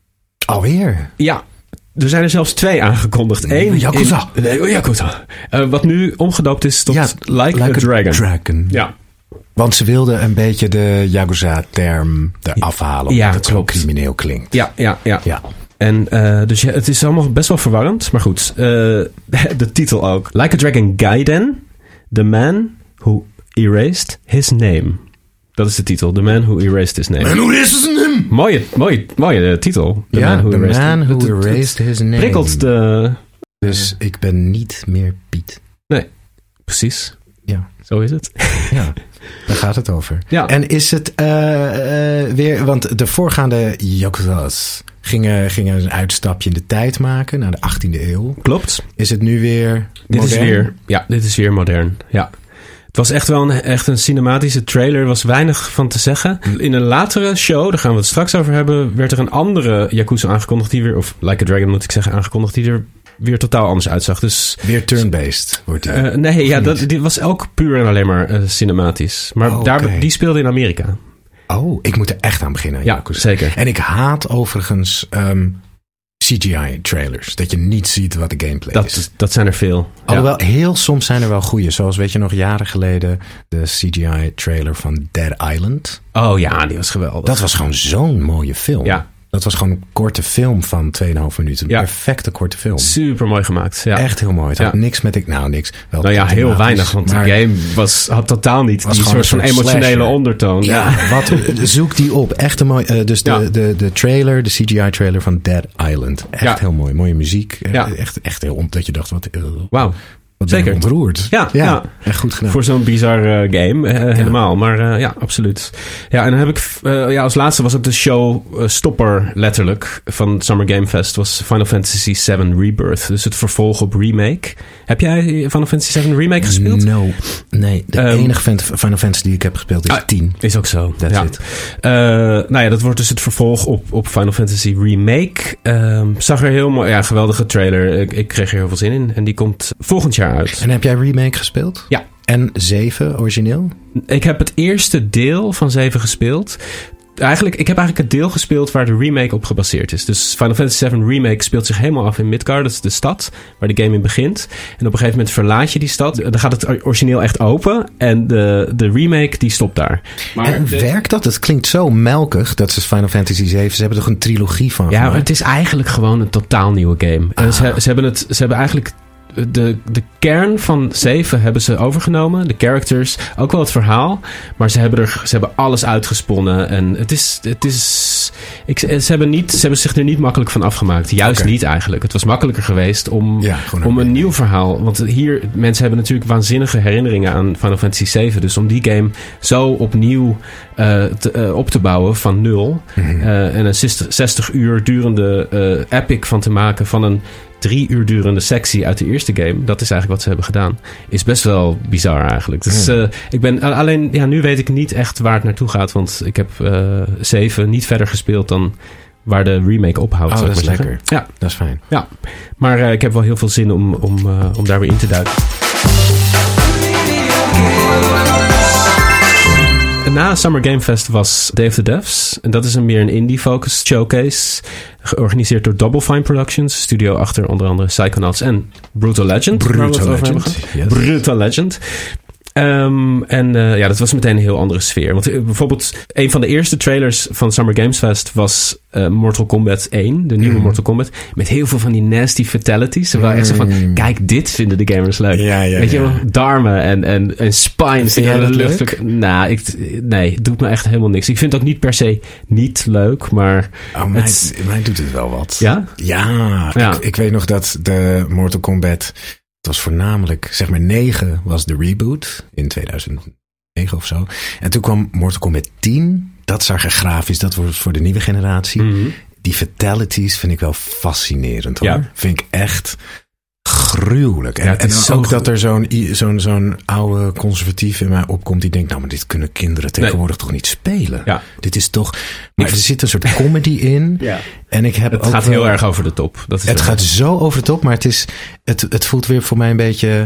Alweer? Ja. Er zijn er zelfs twee aangekondigd. Eén Yakuza. In, nee, Yakuza. Uh, wat nu omgedoopt is tot ja, Like, like a, a Dragon. Dragon. Ja. Want ze wilden een beetje de Yakuza-term eraf halen. Omdat ja, het zo crimineel klinkt. Ja, ja, ja. ja. En uh, dus ja, het is allemaal best wel verwarrend. Maar goed, uh, de titel ook. Like a Dragon Gaiden. The Man Who Erased His Name. Dat is de titel. The Man Who Erased His Name. Man Who Erased His Name. Mooie, mooie, mooie uh, titel. The ja, Man Who The Erased, man who het, erased His Name. Prikkelt de... Dus ik ben niet meer Piet. Nee, precies. Ja. Zo is het. Ja, daar gaat het over. Ja. En is het uh, uh, weer... Want de voorgaande Yakuza's gingen, gingen een uitstapje in de tijd maken naar de achttiende eeuw. Klopt. Is het nu weer dit modern? Is weer, ja, dit is weer modern. Ja. Het was echt wel een, echt een cinematische trailer. Er was weinig van te zeggen. In een latere show, daar gaan we het straks over hebben, werd er een andere Yakuza aangekondigd die weer, of Like a Dragon moet ik zeggen, aangekondigd die er weer totaal anders uitzag. Dus, weer turn-based wordt die. Uh, nee, ja, dat, dit was ook puur en alleen maar uh, cinematisch. Maar oh, daar, okay. die speelde in Amerika. Oh, ik moet er echt aan beginnen. Ja, Yakuza. zeker. En ik haat overigens um, C G I-trailers. Dat je niet ziet wat de gameplay dat, is. Dat zijn er veel. Alhoewel, ja. heel soms zijn er wel goeie. Zoals, weet je nog, jaren geleden de C G I-trailer van Dead Island. Oh ja, die was geweldig. Dat was gewoon zo'n mooie film. Ja. Dat was gewoon een korte film van twee komma vijf minuten. Een ja. perfecte korte film. Super mooi gemaakt. Ja. Echt heel mooi. Het had ja. niks met ik, nou niks. Wel nou ja, heel weinig, want de game was, had totaal niet die soort van emotionele slasher. ondertoon. Ja, ja. Wat, zoek die op. Echt een mooi. Uh, dus de, ja. de, de, de trailer, de C G I-trailer van Dead Island. Echt ja. heel mooi. Mooie muziek. Ja. Echt, echt heel om dat je dacht, wat. Uh, Wauw. Zeker. Ontroerd. Ja, ja, ja. Echt goed gedaan. Voor zo'n bizar uh, game. Uh, ja. Helemaal. Maar uh, ja, absoluut. Ja, en dan heb ik... Uh, ja, als laatste was ook de show uh, stopper letterlijk van Summer Game Fest. Was Final Fantasy seven Rebirth. Dus het vervolg op remake. Heb jij Final Fantasy seven Remake gespeeld? No. Nee. De um, enige Final Fantasy die ik heb gespeeld is ah, tien. Is ook zo. That's ja. it. Uh, nou ja, dat wordt dus het vervolg op, op Final Fantasy Remake. Um, zag er heel mooi... Ja, geweldige trailer. Ik, ik kreeg er heel veel zin in. En die komt volgend jaar uit. En heb jij Remake gespeeld? Ja. En zeven, origineel? Ik heb het eerste deel van zeven gespeeld. Eigenlijk, ik heb eigenlijk het deel gespeeld waar de remake op gebaseerd is. Dus Final Fantasy seven Remake speelt zich helemaal af in Midgard. Dat is de stad waar de game in begint. En op een gegeven moment verlaat je die stad. Dan gaat het origineel echt open. En de, de remake die stopt daar. Maar en de... werkt dat? Het klinkt zo melkig. Dat is Final Fantasy zeven. Ze hebben toch een trilogie van Ja, gemaakt? maar het is eigenlijk gewoon een totaal nieuwe game. Ah. En ze, ze, hebben het, ze hebben eigenlijk... De, de kern van zeven hebben ze overgenomen. De characters, ook wel het verhaal. Maar ze hebben, er, ze hebben alles uitgesponnen. En het is... Het is ik, ze, hebben niet, ze hebben zich er niet makkelijk van afgemaakt. Juist okay. niet eigenlijk. Het was makkelijker geweest om, ja, om een nieuw verhaal... Want hier, mensen hebben natuurlijk waanzinnige herinneringen aan Final Fantasy zeven. Dus om die game zo opnieuw uh, te, uh, op te bouwen van nul... Mm-hmm. Uh, en een zestig uur durende uh, epic van te maken van een... drie uur durende sectie uit de eerste game. Dat is eigenlijk wat ze hebben gedaan. Is best wel bizar eigenlijk. Dus uh, ik ben alleen... Ja, nu weet ik niet echt waar het naartoe gaat. Want ik heb uh, zeven niet verder gespeeld dan waar de remake ophoudt. Oh, dat is zeggen. lekker. Ja. Dat is fijn. Ja. Maar uh, ik heb wel heel veel zin om, om, uh, om daar weer in te duiken. Na Summer Game Fest was Day of the Devs. En dat is een meer een indie-focused showcase. Georganiseerd door Double Fine Productions. Studio achter onder andere Psychonauts en Brutal Legend. Brutal Legend. Yes. Brutal Legend. Um, en uh, ja, dat was meteen een heel andere sfeer. Want uh, bijvoorbeeld een van de eerste trailers van Summer Games Fest was uh, Mortal Kombat één, de nieuwe mm. Mortal Kombat, met heel veel van die nasty fatalities. Ze waren mm. echt zo van, kijk, dit vinden de gamers leuk. Ja, ja, Weet je ja. wel, darmen en, en, en spines. Vind jij dat leuk? Nou, ik, nee, het doet me echt helemaal niks. Ik vind het ook niet per se niet leuk, maar... Oh, mij, het, mij doet het wel wat. Ja? Ja, ja. Ik, ik weet nog dat de Mortal Kombat... Het was voornamelijk, zeg maar negen was de reboot in tweeduizend negen of zo. En toen kwam Mortal Kombat tien. Dat zag er grafisch, dat was voor de nieuwe generatie. Mm-hmm. Die fatalities vind ik wel fascinerend hoor. Ja. Vind ik echt gruwelijk. En, ja, en ook goed. Dat er zo'n, zo'n, zo'n oude conservatief in mij opkomt die denkt, nou maar dit kunnen kinderen tegenwoordig nee. toch niet spelen. Ja. Dit is toch... Maar er zit een soort comedy in. Ja. En ik heb het ook gaat wel, heel erg over de top. Dat is het gaat zo over de top, maar het, is, het, het voelt weer voor mij een beetje...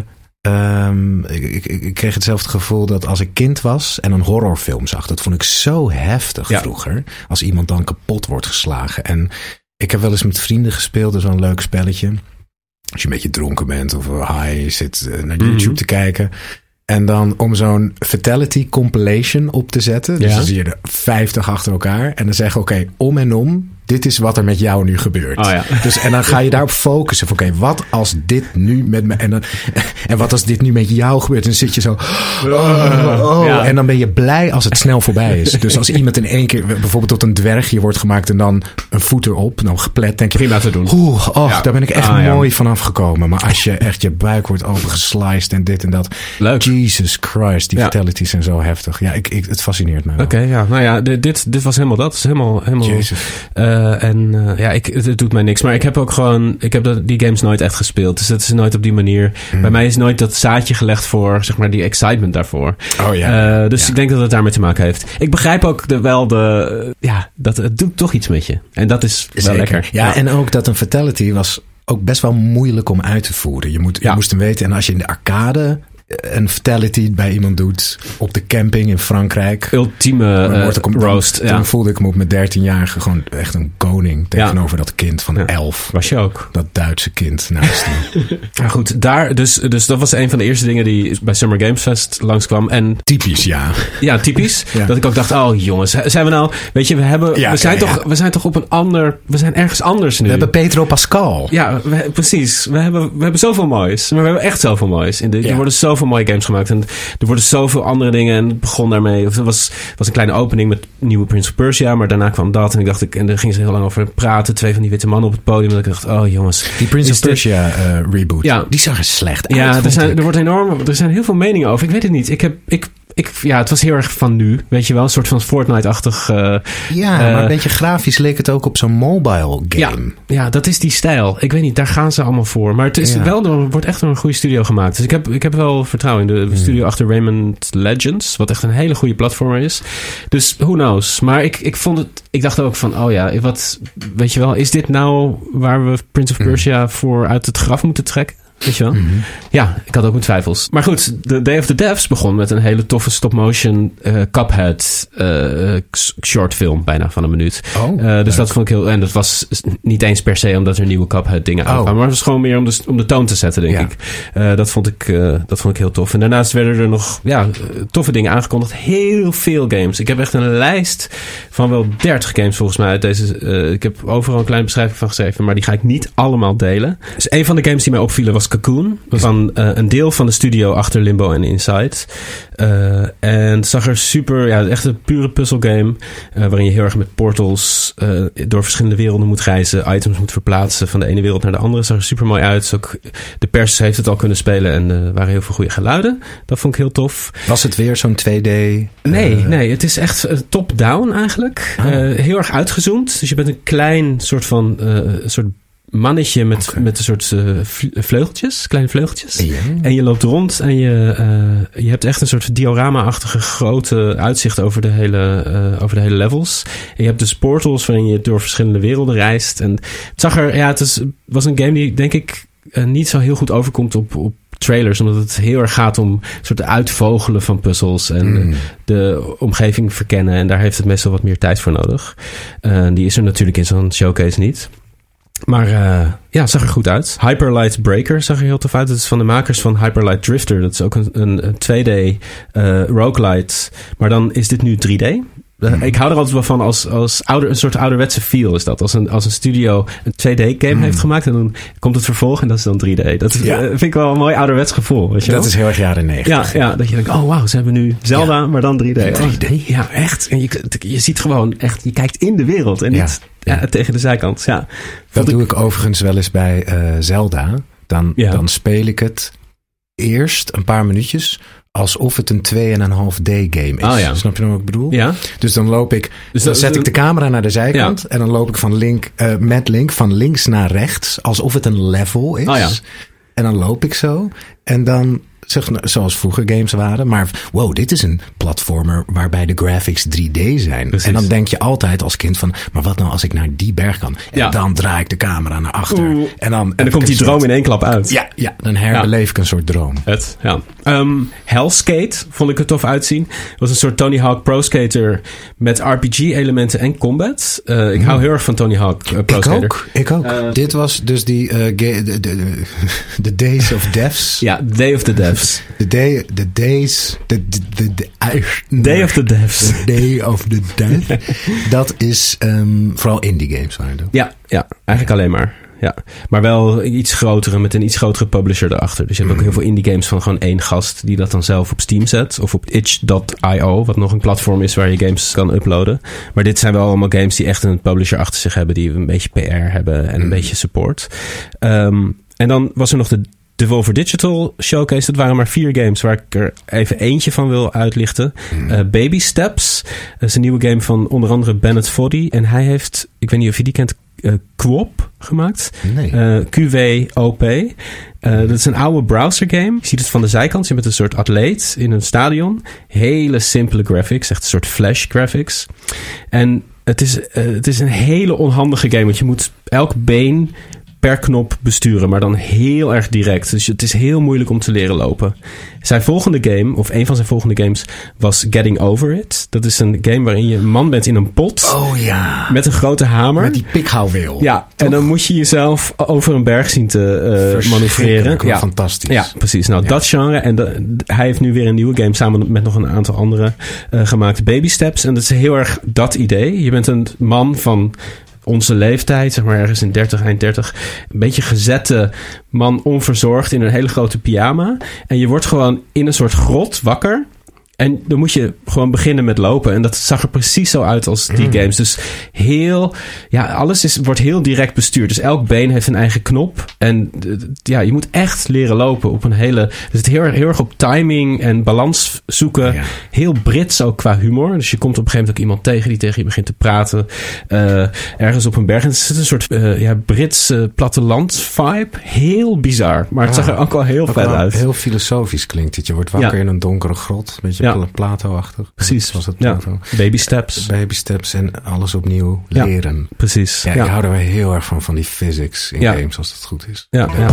Um, ik, ik, ik kreeg hetzelfde gevoel dat als ik kind was en een horrorfilm zag. Dat vond ik zo heftig ja. vroeger. Als iemand dan kapot wordt geslagen. En ik heb wel eens met vrienden gespeeld. Dat is wel een leuk spelletje. Als je een beetje dronken bent of high zit naar YouTube mm-hmm. te kijken. En dan om zo'n fatality compilation op te zetten. Dus ja. dan zie je er vijftig achter elkaar. En dan zeggen oké, okay, om en om. Dit is wat er met jou nu gebeurt. Oh ja. Dus, en dan ga je daarop focussen. Oké, okay, wat als dit nu met me... En, dan, en wat als dit nu met jou gebeurt? En dan zit je zo... Oh, oh, ja. En dan ben je blij als het snel voorbij is. Dus als iemand in één keer... Bijvoorbeeld tot een dwergje wordt gemaakt... En dan een voet erop. Nou, geplet. Denk je... Prima te doen. Oeh, oh, ja. Daar ben ik echt ah, mooi ja. vanaf gekomen. Maar als je echt je buik wordt opengesliced... En dit en dat. Leuk. Jesus Christ. Die ja. fatalities zijn zo heftig. Ja, ik, ik, het fascineert mij wel. Oké, okay, ja. Nou ja, dit, dit was helemaal dat. Het is helemaal... helemaal Jezus. Uh, en uh, ja, ik, het, het doet mij niks. Maar ik heb ook gewoon... Ik heb dat, die games nooit echt gespeeld. Dus dat is nooit op die manier. Mm. Bij mij is nooit dat zaadje gelegd voor... Zeg maar die excitement daarvoor. Oh ja. Uh, dus ja. ik denk dat het daarmee te maken heeft. Ik begrijp ook de, wel de... Uh, ja, dat het doet toch iets met je. En dat is wel Zeker. lekker. Ja, ja, en ook dat een fatality was ook best wel moeilijk om uit te voeren. Je, moet, je ja. moest hem weten. En als je in de arcade een fatality bij iemand doet op de camping in Frankrijk. Ultieme uh, ik om, roast. Toen, ja. toen voelde ik me op mijn dertienjarige gewoon echt een koning tegenover ja. dat kind van ja. elf. Was je ook? Dat Duitse kind naast me. Maar goed, daar, dus, dus dat was een van de eerste dingen die bij Summer Games Fest langskwam. En typisch, ja. Ja, typisch. ja. Dat ik ook dacht, oh jongens, zijn we nou, weet je, we hebben, ja, we zijn ja, toch, ja. we zijn toch op een ander, we zijn ergens anders nu. We hebben Pedro Pascal. Ja, we, precies. We hebben, we hebben zoveel moois. Maar we hebben echt zoveel moois. In de, ja. Er worden zoveel mooie games gemaakt. En er worden zoveel andere dingen. En het begon daarmee. Het was, was een kleine opening met nieuwe Prince of Persia. Maar daarna kwam dat. En ik dacht, ik, en daar ging ze heel lang over praten. Twee van die witte mannen op het podium. En ik dacht, oh jongens. Die Prince of Persia uh, reboot. Ja. Die zag er slecht uit. Ja, er, zijn, er wordt enorm. Er zijn heel veel meningen over. Ik weet het niet. Ik heb. Ik, Ik, ja, het was heel erg van nu. Weet je wel, een soort van Fortnite-achtig... Uh, ja, uh, maar een beetje grafisch leek het ook op zo'n mobile game. Ja, ja, dat is die stijl. Ik weet niet, daar gaan ze allemaal voor. Maar het is ja. wel door, wordt echt door een goede studio gemaakt. Dus ik heb, ik heb wel vertrouwen in de hmm. studio achter Rayman Legends. Wat echt een hele goede platformer is. Dus who knows. Maar ik, ik vond het... Ik dacht ook van, oh ja, wat... Weet je wel, is dit nou waar we Prince of Persia hmm. voor uit het graf moeten trekken? Weet je wel? Mm-hmm. Ja, ik had ook mijn twijfels. Maar goed, The Day of the Devs begon met een hele toffe stop-motion uh, Cuphead uh, shortfilm, bijna van een minuut. Oh, uh, dus leuk. Dat vond ik heel... En dat was niet eens per se omdat er nieuwe Cuphead dingen oh. aankwamen. Maar het was gewoon meer om de, om de toon te zetten, denk ja. ik. Uh, dat, vond ik uh, dat vond ik heel tof. En daarnaast werden er nog ja, toffe dingen aangekondigd. Heel veel games. Ik heb echt een lijst van wel dertig games volgens mij uit deze... Uh, ik heb overal een kleine beschrijving van geschreven, maar die ga ik niet allemaal delen. Dus een van de games die mij opvielen was Cocoon. Van uh, een deel van de studio achter Limbo en Inside. Uh, en het zag er super... Ja, echt een pure puzzelgame. Uh, waarin je heel erg met portals uh, door verschillende werelden moet reizen. Items moet verplaatsen van de ene wereld naar de andere. Het zag er super mooi uit. Dus ook de pers heeft het al kunnen spelen. En er uh, waren heel veel goede geluiden. Dat vond ik heel tof. Was het weer zo'n twee D? Uh... Nee, nee. Het is echt uh, top-down eigenlijk. Oh. Uh, heel erg uitgezoomd. Dus je bent een klein soort van... Uh, soort mannetje met, okay. met een soort uh, vleugeltjes, kleine vleugeltjes. Ja. En je loopt rond en je, uh, je hebt echt een soort diorama-achtige grote uitzicht over de hele, uh, over de hele levels. En je hebt dus portals waarin je door verschillende werelden reist. En het zag er, ja, het is, was een game die denk ik uh, niet zo heel goed overkomt op, op trailers, omdat het heel erg gaat om een soort uitvogelen van puzzels en mm. de omgeving verkennen. En daar heeft het meestal wat meer tijd voor nodig. Uh, die is er natuurlijk in zo'n showcase niet. Maar uh, ja, zag er goed uit. Hyper Light Breaker zag er heel tof uit. Dat is van de makers van Hyper Light Drifter. Dat is ook een, een, een twee D uh, roguelite. Maar dan is dit nu drie D. Uh, ik hou er altijd wel van als, als ouder, een soort ouderwetse feel is dat. Als een, als een studio een twee D game mm. heeft gemaakt en dan komt het vervolg en dat is dan drie D. Dat is, ja. uh, vind ik wel een mooi ouderwets gevoel. Weet je dat wel? is heel erg jaren negentig. Ja, ja, dat je denkt, oh wauw, ze hebben nu Zelda, ja. maar dan drie D. drie D? Oh, ja, echt. En je, je ziet gewoon echt, je kijkt in de wereld en niet ja. Ja, tegen de zijkant. Ja. Dat doe ik overigens wel eens bij uh, Zelda. Dan, ja. dan speel ik het eerst een paar minuutjes alsof het een twee en een half D game is. Oh, ja. Snap je nou wat ik bedoel? Ja. Dus dan loop ik, dus dan zet ik de camera naar de zijkant ja. en dan loop ik van link, uh, met link van links naar rechts, alsof het een level is. Oh, ja. En dan loop ik zo en dan zeg, zoals vroeger games waren. Maar wow, dit is een platformer waarbij de graphics drie D zijn. Precies. En dan denk je altijd als kind van, maar wat nou als ik naar die berg kan? En ja. dan draai ik de camera naar achter. Oeh. En dan, en dan komt die soort, droom in één klap uit. Ja, ja dan herbeleef ja. ik een soort droom. Het, ja. Um, Hellskate vond ik er tof uitzien. Het was een soort Tony Hawk Pro Skater met R P G-elementen en combat. Uh, ik hmm. hou heel erg van Tony Hawk uh, Pro ik Skater. Ook, ik ook. Uh, Dit was dus die uh, de, de, de, de Days of Devs. Ja, Day of the Devs. The day, the days, the, the, the, the Day of the Devs. The Day of the Devs. Dat is um, vooral indie games waren dat. Ja, ja, eigenlijk alleen maar. Ja, maar wel iets grotere met een iets grotere publisher erachter. Dus je hebt mm. ook heel veel indie games van gewoon één gast die dat dan zelf op Steam zet of op itch dot io, wat nog een platform is waar je games kan uploaden. Maar dit zijn wel allemaal games die echt een publisher achter zich hebben, die een beetje P R hebben en een mm. beetje support. Um, en dan was er nog de Devolver Digital Showcase. Dat waren maar vier games waar ik er even eentje van wil uitlichten. Mm. Uh, Baby Steps. Dat is een nieuwe game van onder andere Bennett Foddy. En hij heeft, ik weet niet of je die kent, uh, Quop gemaakt. Nee. Uh, Q W O P. Uh, dat is een oude browser game. Je ziet het van de zijkant. Je bent een soort atleet in een stadion. Hele simpele graphics. Echt een soort flash graphics. En het is, uh, het is een hele onhandige game. Want je moet elk been per knop besturen, maar dan heel erg direct. Dus het is heel moeilijk om te leren lopen. Zijn volgende game, of een van zijn volgende games, was Getting Over It. Dat is een game waarin je een man bent in een pot. Oh ja. Met een grote hamer. Met die pikhouweel. Ja, toch? En dan moet je jezelf over een berg zien te uh, manoeuvreren. Ja, fantastisch. Ja, precies. Nou, ja. dat genre. En de, hij heeft nu weer een nieuwe game samen met nog een aantal andere uh, gemaakt. Baby Steps. En dat is heel erg dat idee. Je bent een man van onze leeftijd, zeg maar ergens in dertig, eind dertig. Een beetje gezette man, onverzorgd in een hele grote pyjama. En je wordt gewoon in een soort grot wakker. En dan moet je gewoon beginnen met lopen. En dat zag er precies zo uit als die mm. games. Dus heel, ja, alles is, wordt heel direct bestuurd. Dus elk been heeft een eigen knop. En ja, je moet echt leren lopen op een hele... Dus het heel, heel erg op timing en balans zoeken. Ja. Heel Brits ook qua humor. Dus je komt op een gegeven moment ook iemand tegen die tegen je begint te praten. Uh, ergens op een berg. En het is een soort uh, ja, Brits uh, platteland vibe. Heel bizar. Maar het zag er ook wel heel ook vet uit. Heel filosofisch klinkt het. Je wordt wakker ja. in een donkere grot. Een beetje ja. Plato-achtig. Precies. Was het Plato? Ja. Baby steps. Baby steps en alles opnieuw leren. Ja, precies. Ja, ja. Ik hou er heel erg van, van die physics in ja. games, als dat goed is. Ja, ja.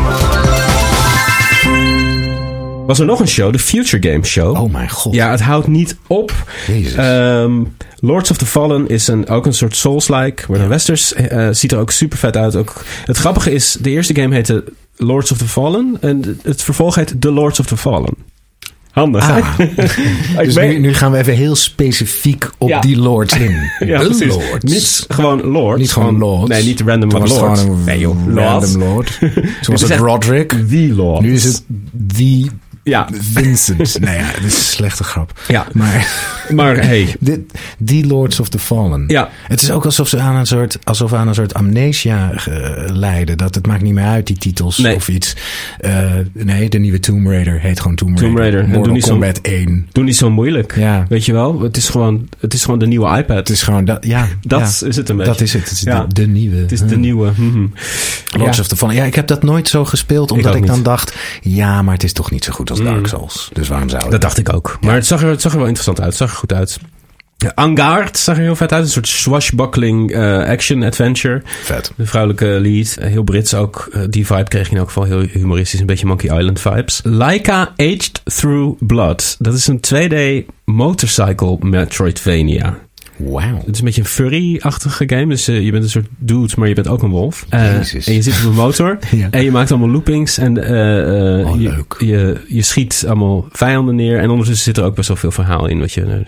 Was er nog een show, de Future Game Show. Oh mijn god. Ja, het houdt niet op. Jezus. Um, Lords of the Fallen is een, ook een soort Souls-like, maar dan ja. westers. Uh, ziet er ook super vet uit. Ook, het grappige is, de eerste game heette Lords of the Fallen en het vervolg heet The Lords of the Fallen. Handig, ah. Dus ben... nu, nu gaan we even heel specifiek op ja. die lords in. Ja, de precies. lords. Niet gewoon lords. Niet gewoon lords. Nee, niet random Toen lords. was het gewoon een nee, joh, random lord. Toen was het Roderick. The Lords. Nu is het The ja. Vincent. Nou ja, dit is een slechte grap. Ja. Maar, maar hey. The Lords of the Fallen. Ja. Het is ook alsof ze aan een soort, alsof we aan een soort amnesia uh, lijden. Dat het maakt niet meer uit, die titels nee. of iets. Uh, nee, de nieuwe Tomb Raider heet gewoon Tomb Raider. Tomb Raider. Mortal doe Kombat zo, één. Doe niet zo moeilijk. Ja. Weet je wel? Het is gewoon, het is gewoon de nieuwe iPad. Het is gewoon dat, ja. Dat ja. is het een beetje. Dat is het. Het is ja. de, de nieuwe. Het is de nieuwe. Mm-hmm. Lords ja. of the Fallen. Ja, ik heb dat nooit zo gespeeld, omdat ik, ik dan niet. dacht, ja, maar het is toch niet zo goed als mm. Dark Souls. Dus waarom zou ik? Dat dacht ik ook. Maar ja. het, zag er, het zag er wel interessant uit. Het zag er goed uit. Angard zag er heel vet uit. Een soort swashbuckling uh, action-adventure. Vet. De vrouwelijke lead. Uh, heel Brits ook. Uh, die vibe kreeg je in elk geval heel humoristisch. Een beetje Monkey Island vibes. Laika Aged Through Blood. Dat is een twee D motorcycle Metroidvania. Wauw. Het is een beetje een furry-achtige game. Dus uh, je bent een soort dude, maar je bent ook een wolf. Uh, Jezus. En je zit op een motor. ja. En je maakt allemaal loopings. En uh, uh, oh, je, leuk. Je, je schiet allemaal vijanden neer. En ondertussen zit er ook best wel veel verhaal in. Wat je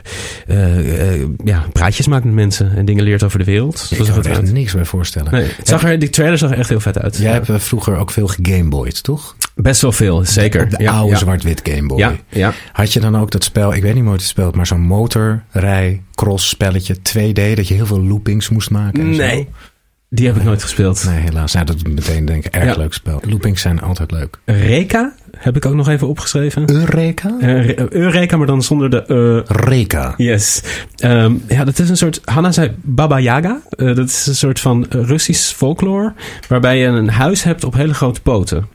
uh, uh, ja, praatjes maakt met mensen. En dingen leert over de wereld. Ja, ik kan er echt niks bij voorstellen. Nee, het zag er, die trailer zag er echt heel vet uit. Jij ja. hebt vroeger ook veel gegameboyd, toch? Best wel veel, zeker. De, de ja, oude ja. zwart-wit Gameboy. Ja, ja. Had je dan ook dat spel, ik weet niet hoe het speelt, maar zo'n motorrij cross spelletje twee D, dat je heel veel loopings moest maken en nee. zo? Die heb nee. ik nooit gespeeld. Nee, helaas. Ja, dat meteen denk ik erg ja. leuk spel. Loopings zijn altijd leuk. Reka heb ik ook nog even opgeschreven. Eureka? Uh, Eureka, maar dan zonder de... Uh, Reka. Yes. Um, ja, dat is een soort... Hanna zei Baba Yaga. Uh, dat is een soort van Russisch folklore. Waarbij je een huis hebt op hele grote poten.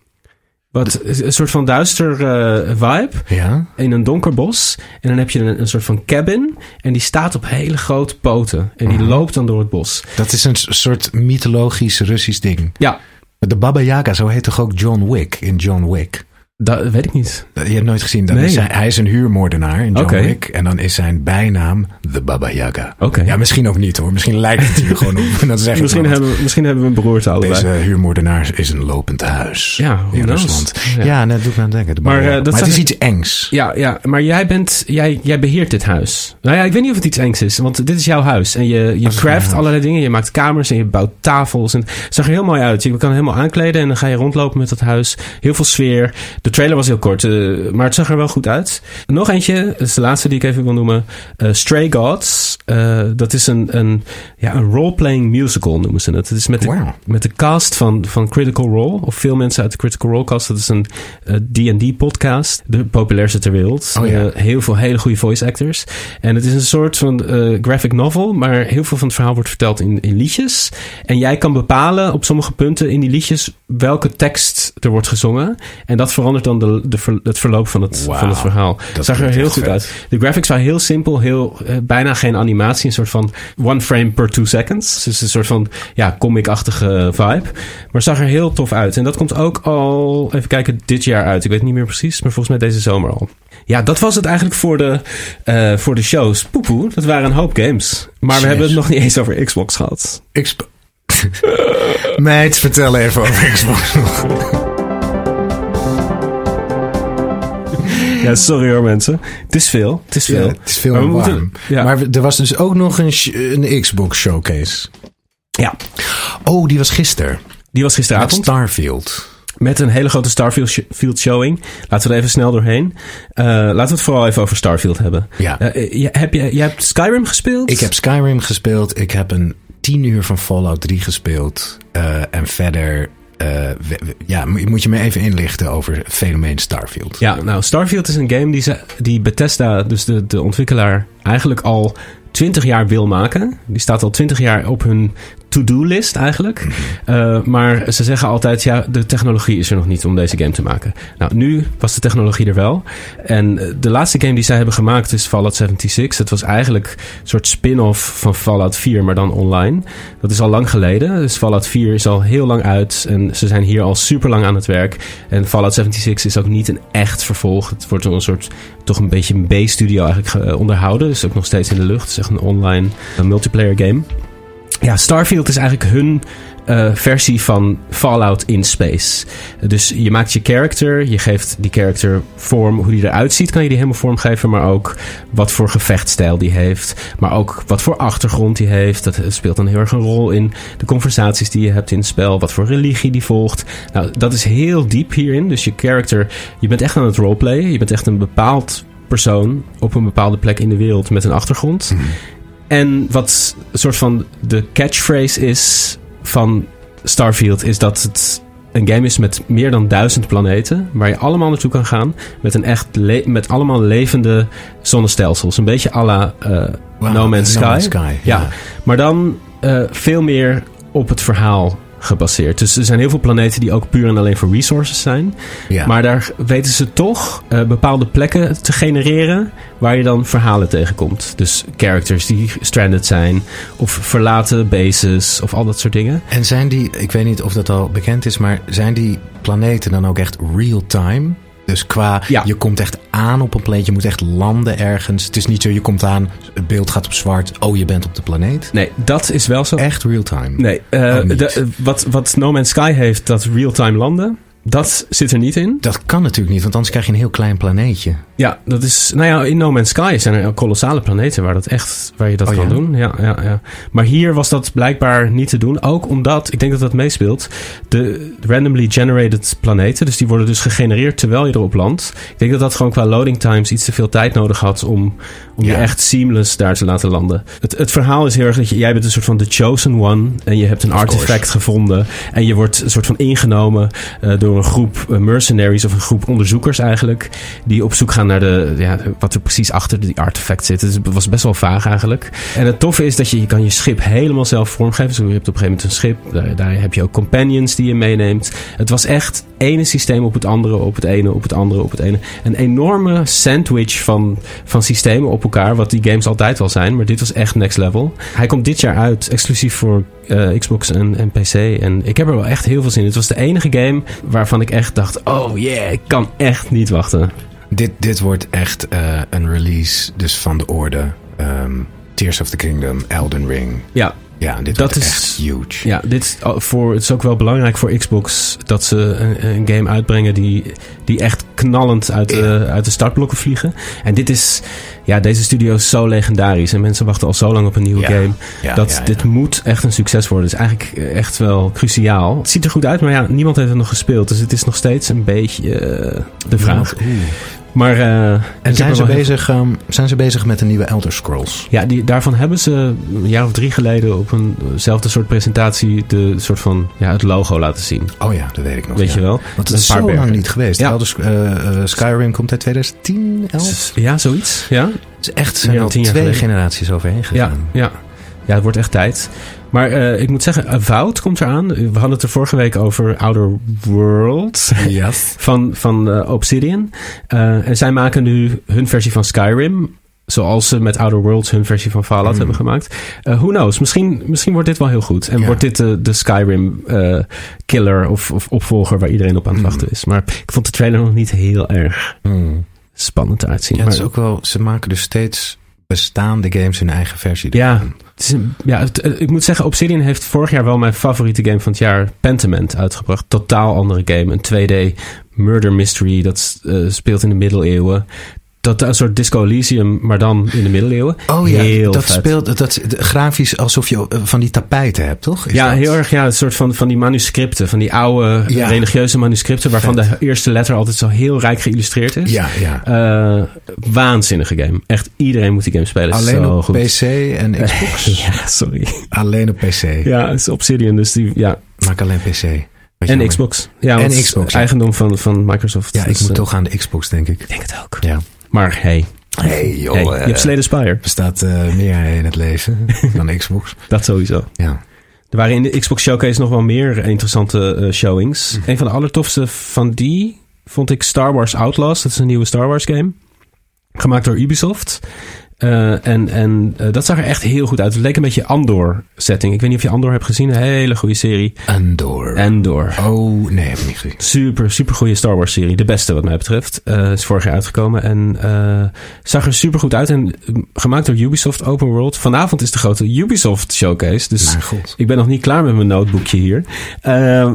Wat een soort van duister uh, vibe. Ja. In een donker bos. En dan heb je een, een soort van cabin. En die staat op hele grote poten. En die uh-huh. loopt dan door het bos. Dat is een soort mythologisch Russisch ding. Ja. De Baba Yaga, zo heet toch ook John Wick in John Wick? Dat weet ik niet. Je hebt nooit gezien. Dan nee. is hij, hij is een huurmoordenaar in John okay. Wick. En dan is zijn bijnaam de Baba Yaga. Okay. Ja, misschien ook niet hoor. Misschien lijkt het hier gewoon op. Dat zeg misschien, ik hebben we, misschien hebben we een beroerte allebei. Deze huurmoordenaar is een lopend huis. Ja, in Rusland. Ja, ja dat doet me aan het denken. De maar, uh, dat maar het is iets engs. Ja, ja, maar jij bent, jij, jij beheert dit huis. Nou ja, ik weet niet of het iets engs is. Want dit is jouw huis. En je, je craft allerlei dingen. Je maakt kamers en je bouwt tafels. En het zag er heel mooi uit. Je kan het helemaal aankleden. En dan ga je rondlopen met dat huis. Heel veel sfeer. De trailer was heel kort. Uh, maar het zag er wel goed uit. Nog eentje, dat is de laatste die ik even wil noemen. Uh, Stray Gods. Uh, dat is een, een, ja, een role-playing musical noemen ze het. Het is met de, wow. met de cast van, van Critical Role. Of veel mensen uit de Critical Role cast. Dat is een uh, D en D podcast. De populairste ter wereld. Oh, ja. uh, heel veel hele goede voice actors. En het is een soort van uh, graphic novel. Maar heel veel van het verhaal wordt verteld in, in liedjes. En jij kan bepalen op sommige punten in die liedjes welke tekst er wordt gezongen. En dat verandert veranderd dan de, de ver, het verloop van het, wow, van het verhaal. Het zag er heel goed vet. uit. De graphics waren heel simpel, heel, uh, bijna geen animatie. Een soort van one frame per two seconds. Dus een soort van ja, comic-achtige vibe. Maar zag er heel tof uit. En dat komt ook al, even kijken, dit jaar uit. Ik weet niet meer precies, maar volgens mij deze zomer al. Ja, dat was het eigenlijk voor de, uh, voor de shows. Poepoe, dat waren een hoop games. Maar Jeez. we hebben het nog niet eens over Xbox gehad. Xbox. Meid, vertel even over Xbox nog. Ja, sorry hoor mensen. Het is veel. Het is veel. Ja, het is veel en moeten, warm. Ja. Maar er was dus ook nog een, sh- een Xbox showcase. Ja. Oh, die was gisteren. Die was gisteravond. Met Starfield. Met een hele grote Starfield showing. Laten we er even snel doorheen. Uh, laten we het vooral even over Starfield hebben. Ja. Uh, je, heb je, je hebt Skyrim gespeeld? Ik heb Skyrim gespeeld. Ik heb een tien uur van Fallout drie gespeeld. Uh, en verder... Uh, we, we, ja, moet je me even inlichten over het fenomeen Starfield. Ja, nou, Starfield is een game die, ze, die Bethesda, dus de, de ontwikkelaar, eigenlijk al twintig jaar wil maken. Die staat al twintig jaar op hun to-do-list eigenlijk. Mm-hmm. Uh, maar ze zeggen altijd, ja, de technologie is er nog niet om deze game te maken. Nou, nu was de technologie er wel. En de laatste game die zij hebben gemaakt is Fallout zevenenzeventig. Dat was eigenlijk een soort spin-off van Fallout vier, maar dan online. Dat is al lang geleden. Dus Fallout vier is al heel lang uit. En ze zijn hier al super lang aan het werk. En Fallout zevenenzeventig is ook niet een echt vervolg. Het wordt een soort, toch een beetje een B-studio eigenlijk onderhouden. Dus ook nog steeds in de lucht. Het is echt een online een multiplayer game. Ja, Starfield is eigenlijk hun uh, versie van Fallout in space. Dus je maakt je character, je geeft die character vorm, hoe die eruit ziet, kan je die helemaal vormgeven, maar ook wat voor gevechtstijl die heeft, maar ook wat voor achtergrond die heeft. Dat speelt dan heel erg een rol in de conversaties die je hebt in het spel, wat voor religie die volgt. Nou, dat is heel diep hierin. Dus je character, je bent echt aan het roleplayen, je bent echt een bepaald persoon op een bepaalde plek in de wereld met een achtergrond. Mm. En wat een soort van de catchphrase is van Starfield, is dat het een game is met meer dan duizend planeten, waar je allemaal naartoe kan gaan, met een echt le- met allemaal levende zonnestelsels. Een beetje à la uh, wow, No Man's Sky. No Man's Sky ja. ja, maar dan uh, veel meer op het verhaal gebaseerd. Dus er zijn heel veel planeten die ook puur en alleen voor resources zijn. Ja. Maar daar weten ze toch uh, bepaalde plekken te genereren waar je dan verhalen tegenkomt. Dus characters die stranded zijn of verlaten bases of al dat soort dingen. En zijn die, ik weet niet of dat al bekend is, maar zijn die planeten dan ook echt real-time? Dus qua, ja. je komt echt aan op een planeet, je moet echt landen ergens. Het is niet zo, je komt aan, het beeld gaat op zwart, oh, je bent op de planeet. Nee, dat is wel zo. Echt real-time? Nee, uh, oh, de, wat, wat No Man's Sky heeft, dat real-time landen, dat zit er niet in. Dat kan natuurlijk niet, want anders krijg je een heel klein planeetje. Ja, dat is, nou ja, in No Man's Sky zijn er kolossale planeten waar dat echt, waar je dat oh, kan ja? doen. Ja, ja, ja. Maar hier was dat blijkbaar niet te doen. Ook omdat, ik denk dat dat meespeelt, de randomly generated planeten, dus die worden dus gegenereerd terwijl je erop landt. Ik denk dat dat gewoon qua loading times iets te veel tijd nodig had om, om ja. je echt seamless daar te laten landen. Het, het verhaal is heel erg dat je, jij bent een soort van the chosen one en je hebt een of artifact course. gevonden en je wordt een soort van ingenomen uh, door een groep uh, mercenaries of een groep onderzoekers eigenlijk, die op zoek gaan naar de, ja, wat er precies achter die artefact zit. Het was best wel vaag eigenlijk. En het toffe is dat je, je kan je schip helemaal zelf vormgeven. Dus je hebt op een gegeven moment een schip. Daar, daar heb je ook companions die je meeneemt. Het was echt ene systeem op het andere, op het ene, op het andere, op het ene. Een enorme sandwich van, van systemen op elkaar, wat die games altijd wel zijn. Maar dit was echt next level. Hij komt dit jaar uit, exclusief voor uh, Xbox en, en P C. En ik heb er wel echt heel veel zin in. Het was de enige game waarvan ik echt dacht, oh yeah, ik kan echt niet wachten. Dit, dit wordt echt uh, een release dus van de orde. Um, Tears of the Kingdom, Elden Ring. Ja, ja dit dat wordt is echt huge. Ja, dit voor, het is ook wel belangrijk voor Xbox dat ze een, een game uitbrengen die, die echt knallend uit de, ja. uit de startblokken vliegen. En dit is, ja, deze studio is zo legendarisch en mensen wachten al zo lang op een nieuwe ja. game. Ja, dat ja, ja. dit moet echt een succes worden. Het is eigenlijk echt wel cruciaal. Het ziet er goed uit, maar ja, niemand heeft het nog gespeeld. Dus het is nog steeds een beetje uh, de vraag. Ja, maar, uh, en zijn ze, bezig, um, zijn ze bezig met een nieuwe Elder Scrolls? Ja, die, daarvan hebben ze een jaar of drie geleden op eenzelfde soort presentatie de soort van, ja, het logo laten zien. Oh ja, dat weet ik nog. Weet ja. je wel? Want het is zo lang niet geweest. Ja. Elder, uh, uh, Skyrim komt uit twintig tien, elf? Ja, zoiets. Ja. Het is echt zijn al twee geleden. generaties overheen gegaan. Ja, ja. ja, het wordt echt tijd. Maar uh, ik moet zeggen, Avowed komt eraan. We hadden het er vorige week over Outer Worlds Yes. van, van uh, Obsidian. Uh, en zij maken nu hun versie van Skyrim, zoals ze met Outer Worlds hun versie van Fallout mm. hebben gemaakt. Uh, who knows? Misschien, misschien wordt dit wel heel goed. En ja. wordt dit de, de Skyrim uh, killer of, of opvolger waar iedereen op aan het mm. wachten is. Maar ik vond de trailer nog niet heel erg mm. spannend uitzien. Ja, maar, het is ook wel, ze maken dus steeds bestaande games hun eigen versie. Ja, het is een, ja het, ik moet zeggen, Obsidian heeft vorig jaar wel mijn favoriete game van het jaar, Pentiment, uitgebracht. Totaal andere game. Een twee D murder mystery dat uh, speelt in de middeleeuwen. Dat een soort Disco Elysium, maar dan in de middeleeuwen. Oh ja, heel dat vet. speelt dat grafisch alsof je van die tapijten hebt, toch? Is ja, dat? heel erg. Ja, een soort van, van die manuscripten, van die oude ja. religieuze manuscripten, waarvan vet. de eerste letter altijd zo heel rijk geïllustreerd is. Ja, ja. Uh, waanzinnige game. Echt iedereen moet die game spelen. Alleen zo op goed. P C en Xbox? ja, sorry. Alleen op P C. Ja, het is Obsidian, dus die, ja. Maak alleen P C. En Xbox. Ja, en Xbox. Ja. Eigendom van, van Microsoft. Ja, ik dus, moet uh, toch aan de Xbox, denk ik. Ik denk het ook. Ja. Maar hey. Hey, joh. Hey, je hebt Slay the Spire. Er bestaat uh, meer in het leven dan Xbox. Dat sowieso. Ja. Er waren in de Xbox Showcase nog wel meer interessante uh, showings. Mm. Een van de allertofste van die vond ik Star Wars Outlaws. Dat is een nieuwe Star Wars game. Gemaakt door Ubisoft. Uh, en en uh, dat zag er echt heel goed uit. Het leek een beetje Andor setting. Ik weet niet of je Andor hebt gezien. Een hele goede serie. Andor. Andor. Oh, nee, heb ik niet gezien. Super, super goede Star Wars serie. De beste wat mij betreft. Uh, is vorig jaar uitgekomen. En uh, zag er super goed uit. En uh, gemaakt door Ubisoft Open World. Vanavond is de grote Ubisoft Showcase. Dus mijn God. Ik ben nog niet klaar met mijn notebookje hier. Uh,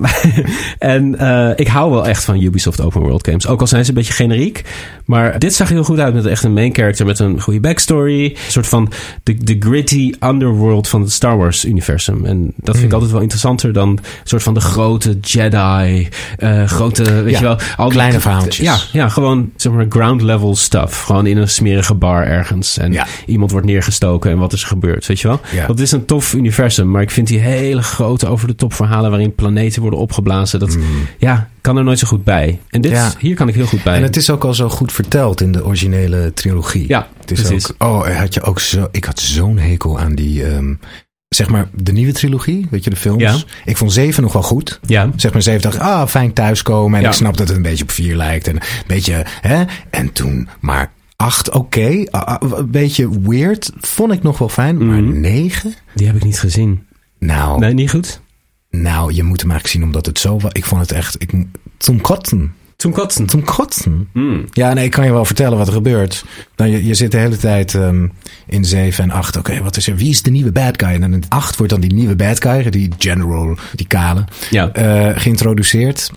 en uh, ik hou wel echt van Ubisoft Open World games. Ook al zijn ze een beetje generiek. Maar dit zag er heel goed uit. Met echt een main character. Met een goede backstory. Een soort van de, de gritty underworld van het Star Wars universum. En dat vind mm. ik altijd wel interessanter dan een soort van de grote Jedi, uh, grote, weet ja, je wel. Al kleine die, verhaaltjes. Ja, ja, gewoon zeg maar ground level stuff. Gewoon in een smerige bar ergens. En ja. iemand wordt neergestoken en wat is er gebeurd, weet je wel. Ja. Dat is een tof universum, maar ik vind die hele grote over de top verhalen waarin planeten worden opgeblazen. Dat, mm. ja, kan er nooit zo goed bij. En dit, ja. hier kan ik heel goed bij. En het is ook al zo goed verteld in de originele trilogie. Ja, het is precies. Ook, oh, had je ook zo, ik had zo'n hekel aan die, um, zeg maar, de nieuwe trilogie, weet je, de films. Ja. Ik vond zeven nog wel goed. Ja. Zeg maar zeven dacht, ah, fijn thuiskomen. En ja. ik snap dat het een beetje op vier lijkt. En een beetje, hè. En toen, maar acht, oké. Okay. Een beetje weird, vond ik nog wel fijn. Mm. Maar negen? Die heb ik niet gezien. Nou. Nee, niet goed? Nou, je moet hem eigenlijk zien omdat het zo was. Ik vond het echt, ik, zum Kotzen. Zum Kotzen. Zum Kotzen. Mm. Ja, nee, ik kan je wel vertellen wat er gebeurt. Nou, je, je zit de hele tijd um, in zeven en acht. Oké, okay, wat is er? Wie is de nieuwe bad guy? En in acht wordt dan die nieuwe bad guy, die general, die kale, ja. uh, geïntroduceerd.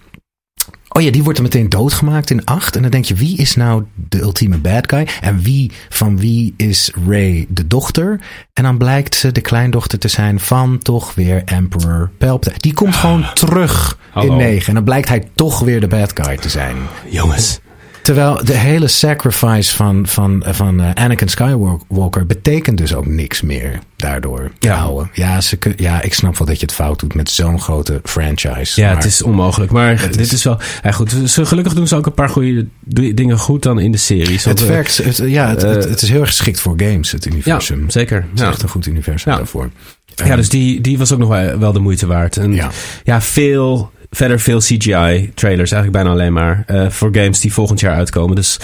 Oh ja, die wordt er meteen doodgemaakt in acht. En dan denk je, wie is nou de ultieme bad guy? En wie van wie is Rey de dochter? En dan blijkt ze de kleindochter te zijn van toch weer Emperor Palpatine. Die komt gewoon terug in oh. negen. En dan blijkt hij toch weer de bad guy te zijn. Jongens. Terwijl de hele sacrifice van, van, van uh, Anakin Skywalker betekent dus ook niks meer daardoor. Ja, ja, ze kun, ja, ik snap wel dat je het fout doet met zo'n grote franchise. Ja, maar het is onmogelijk. Maar dit is, is wel... Ja, goed, ze, gelukkig doen ze ook een paar goede dingen goed dan in de series. Het werkt... Het, ja, het, uh, het, het is heel erg geschikt voor games, het universum. Ja, zeker. Het is ja. echt een goed universum ja. daarvoor. Ja, dus die, die was ook nog wel, wel de moeite waard. En ja, ja veel... Verder veel C G I-trailers, eigenlijk bijna alleen maar. Uh, voor games die volgend jaar uitkomen. Dus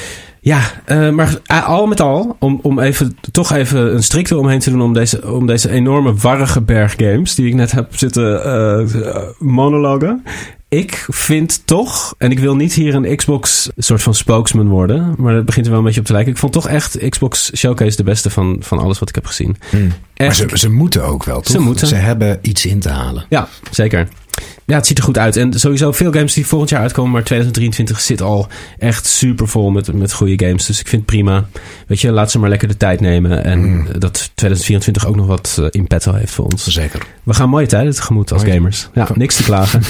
ja, uh, maar al met al, om, om even, toch even een strikte omheen te doen... om deze, om deze enorme warrige berg games... die ik net heb zitten uh, monologen... Ik vind toch, en ik wil niet hier een Xbox soort van spokesman worden... maar dat begint er wel een beetje op te lijken. Ik vond toch echt Xbox Showcase de beste van, van alles wat ik heb gezien. Mm. Maar ze, ze moeten ook wel, toch? Ze moeten. Ze hebben iets in te halen. Ja, zeker. Ja, het ziet er goed uit. En sowieso veel games die volgend jaar uitkomen... maar tweeduizend drieëntwintig zit al echt super vol met, met goede games. Dus ik vind het prima. Weet je, laat ze maar lekker de tijd nemen. En mm. dat tweeduizend vierentwintig ook nog wat uh, in petto heeft voor ons. Zeker. We gaan mooie tijden tegemoet als mooie. gamers. Ja, niks te klagen.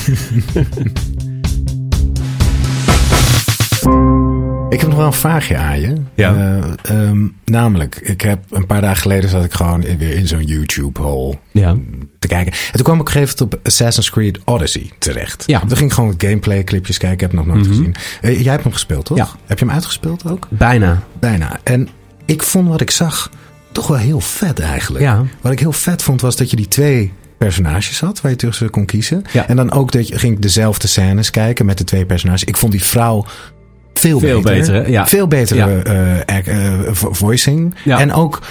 Ik heb nog wel een vraagje aan je. Ja. Uh, um, namelijk, ik heb een paar dagen geleden zat ik gewoon in, weer in zo'n YouTube-hole ja. te kijken. En toen kwam ik op een gegeven moment op Assassin's Creed Odyssey terecht. Ja. Toen ging ik gewoon gameplay-clipjes kijken. Ik heb het nog nooit mm-hmm. gezien. Uh, jij hebt hem gespeeld, toch? Ja. Heb je hem uitgespeeld ook? Bijna. Bijna. En ik vond wat ik zag toch wel heel vet eigenlijk. Ja. Wat ik heel vet vond was dat je die twee personages had waar je tussen kon kiezen. Ja. En dan ook dat je ging dezelfde scènes kijken met de twee personages. Ik vond die vrouw veel, Veel beter. beter, hè? Ja. Veel betere Ja. uh, act, uh, vo- voicing. Ja. En ook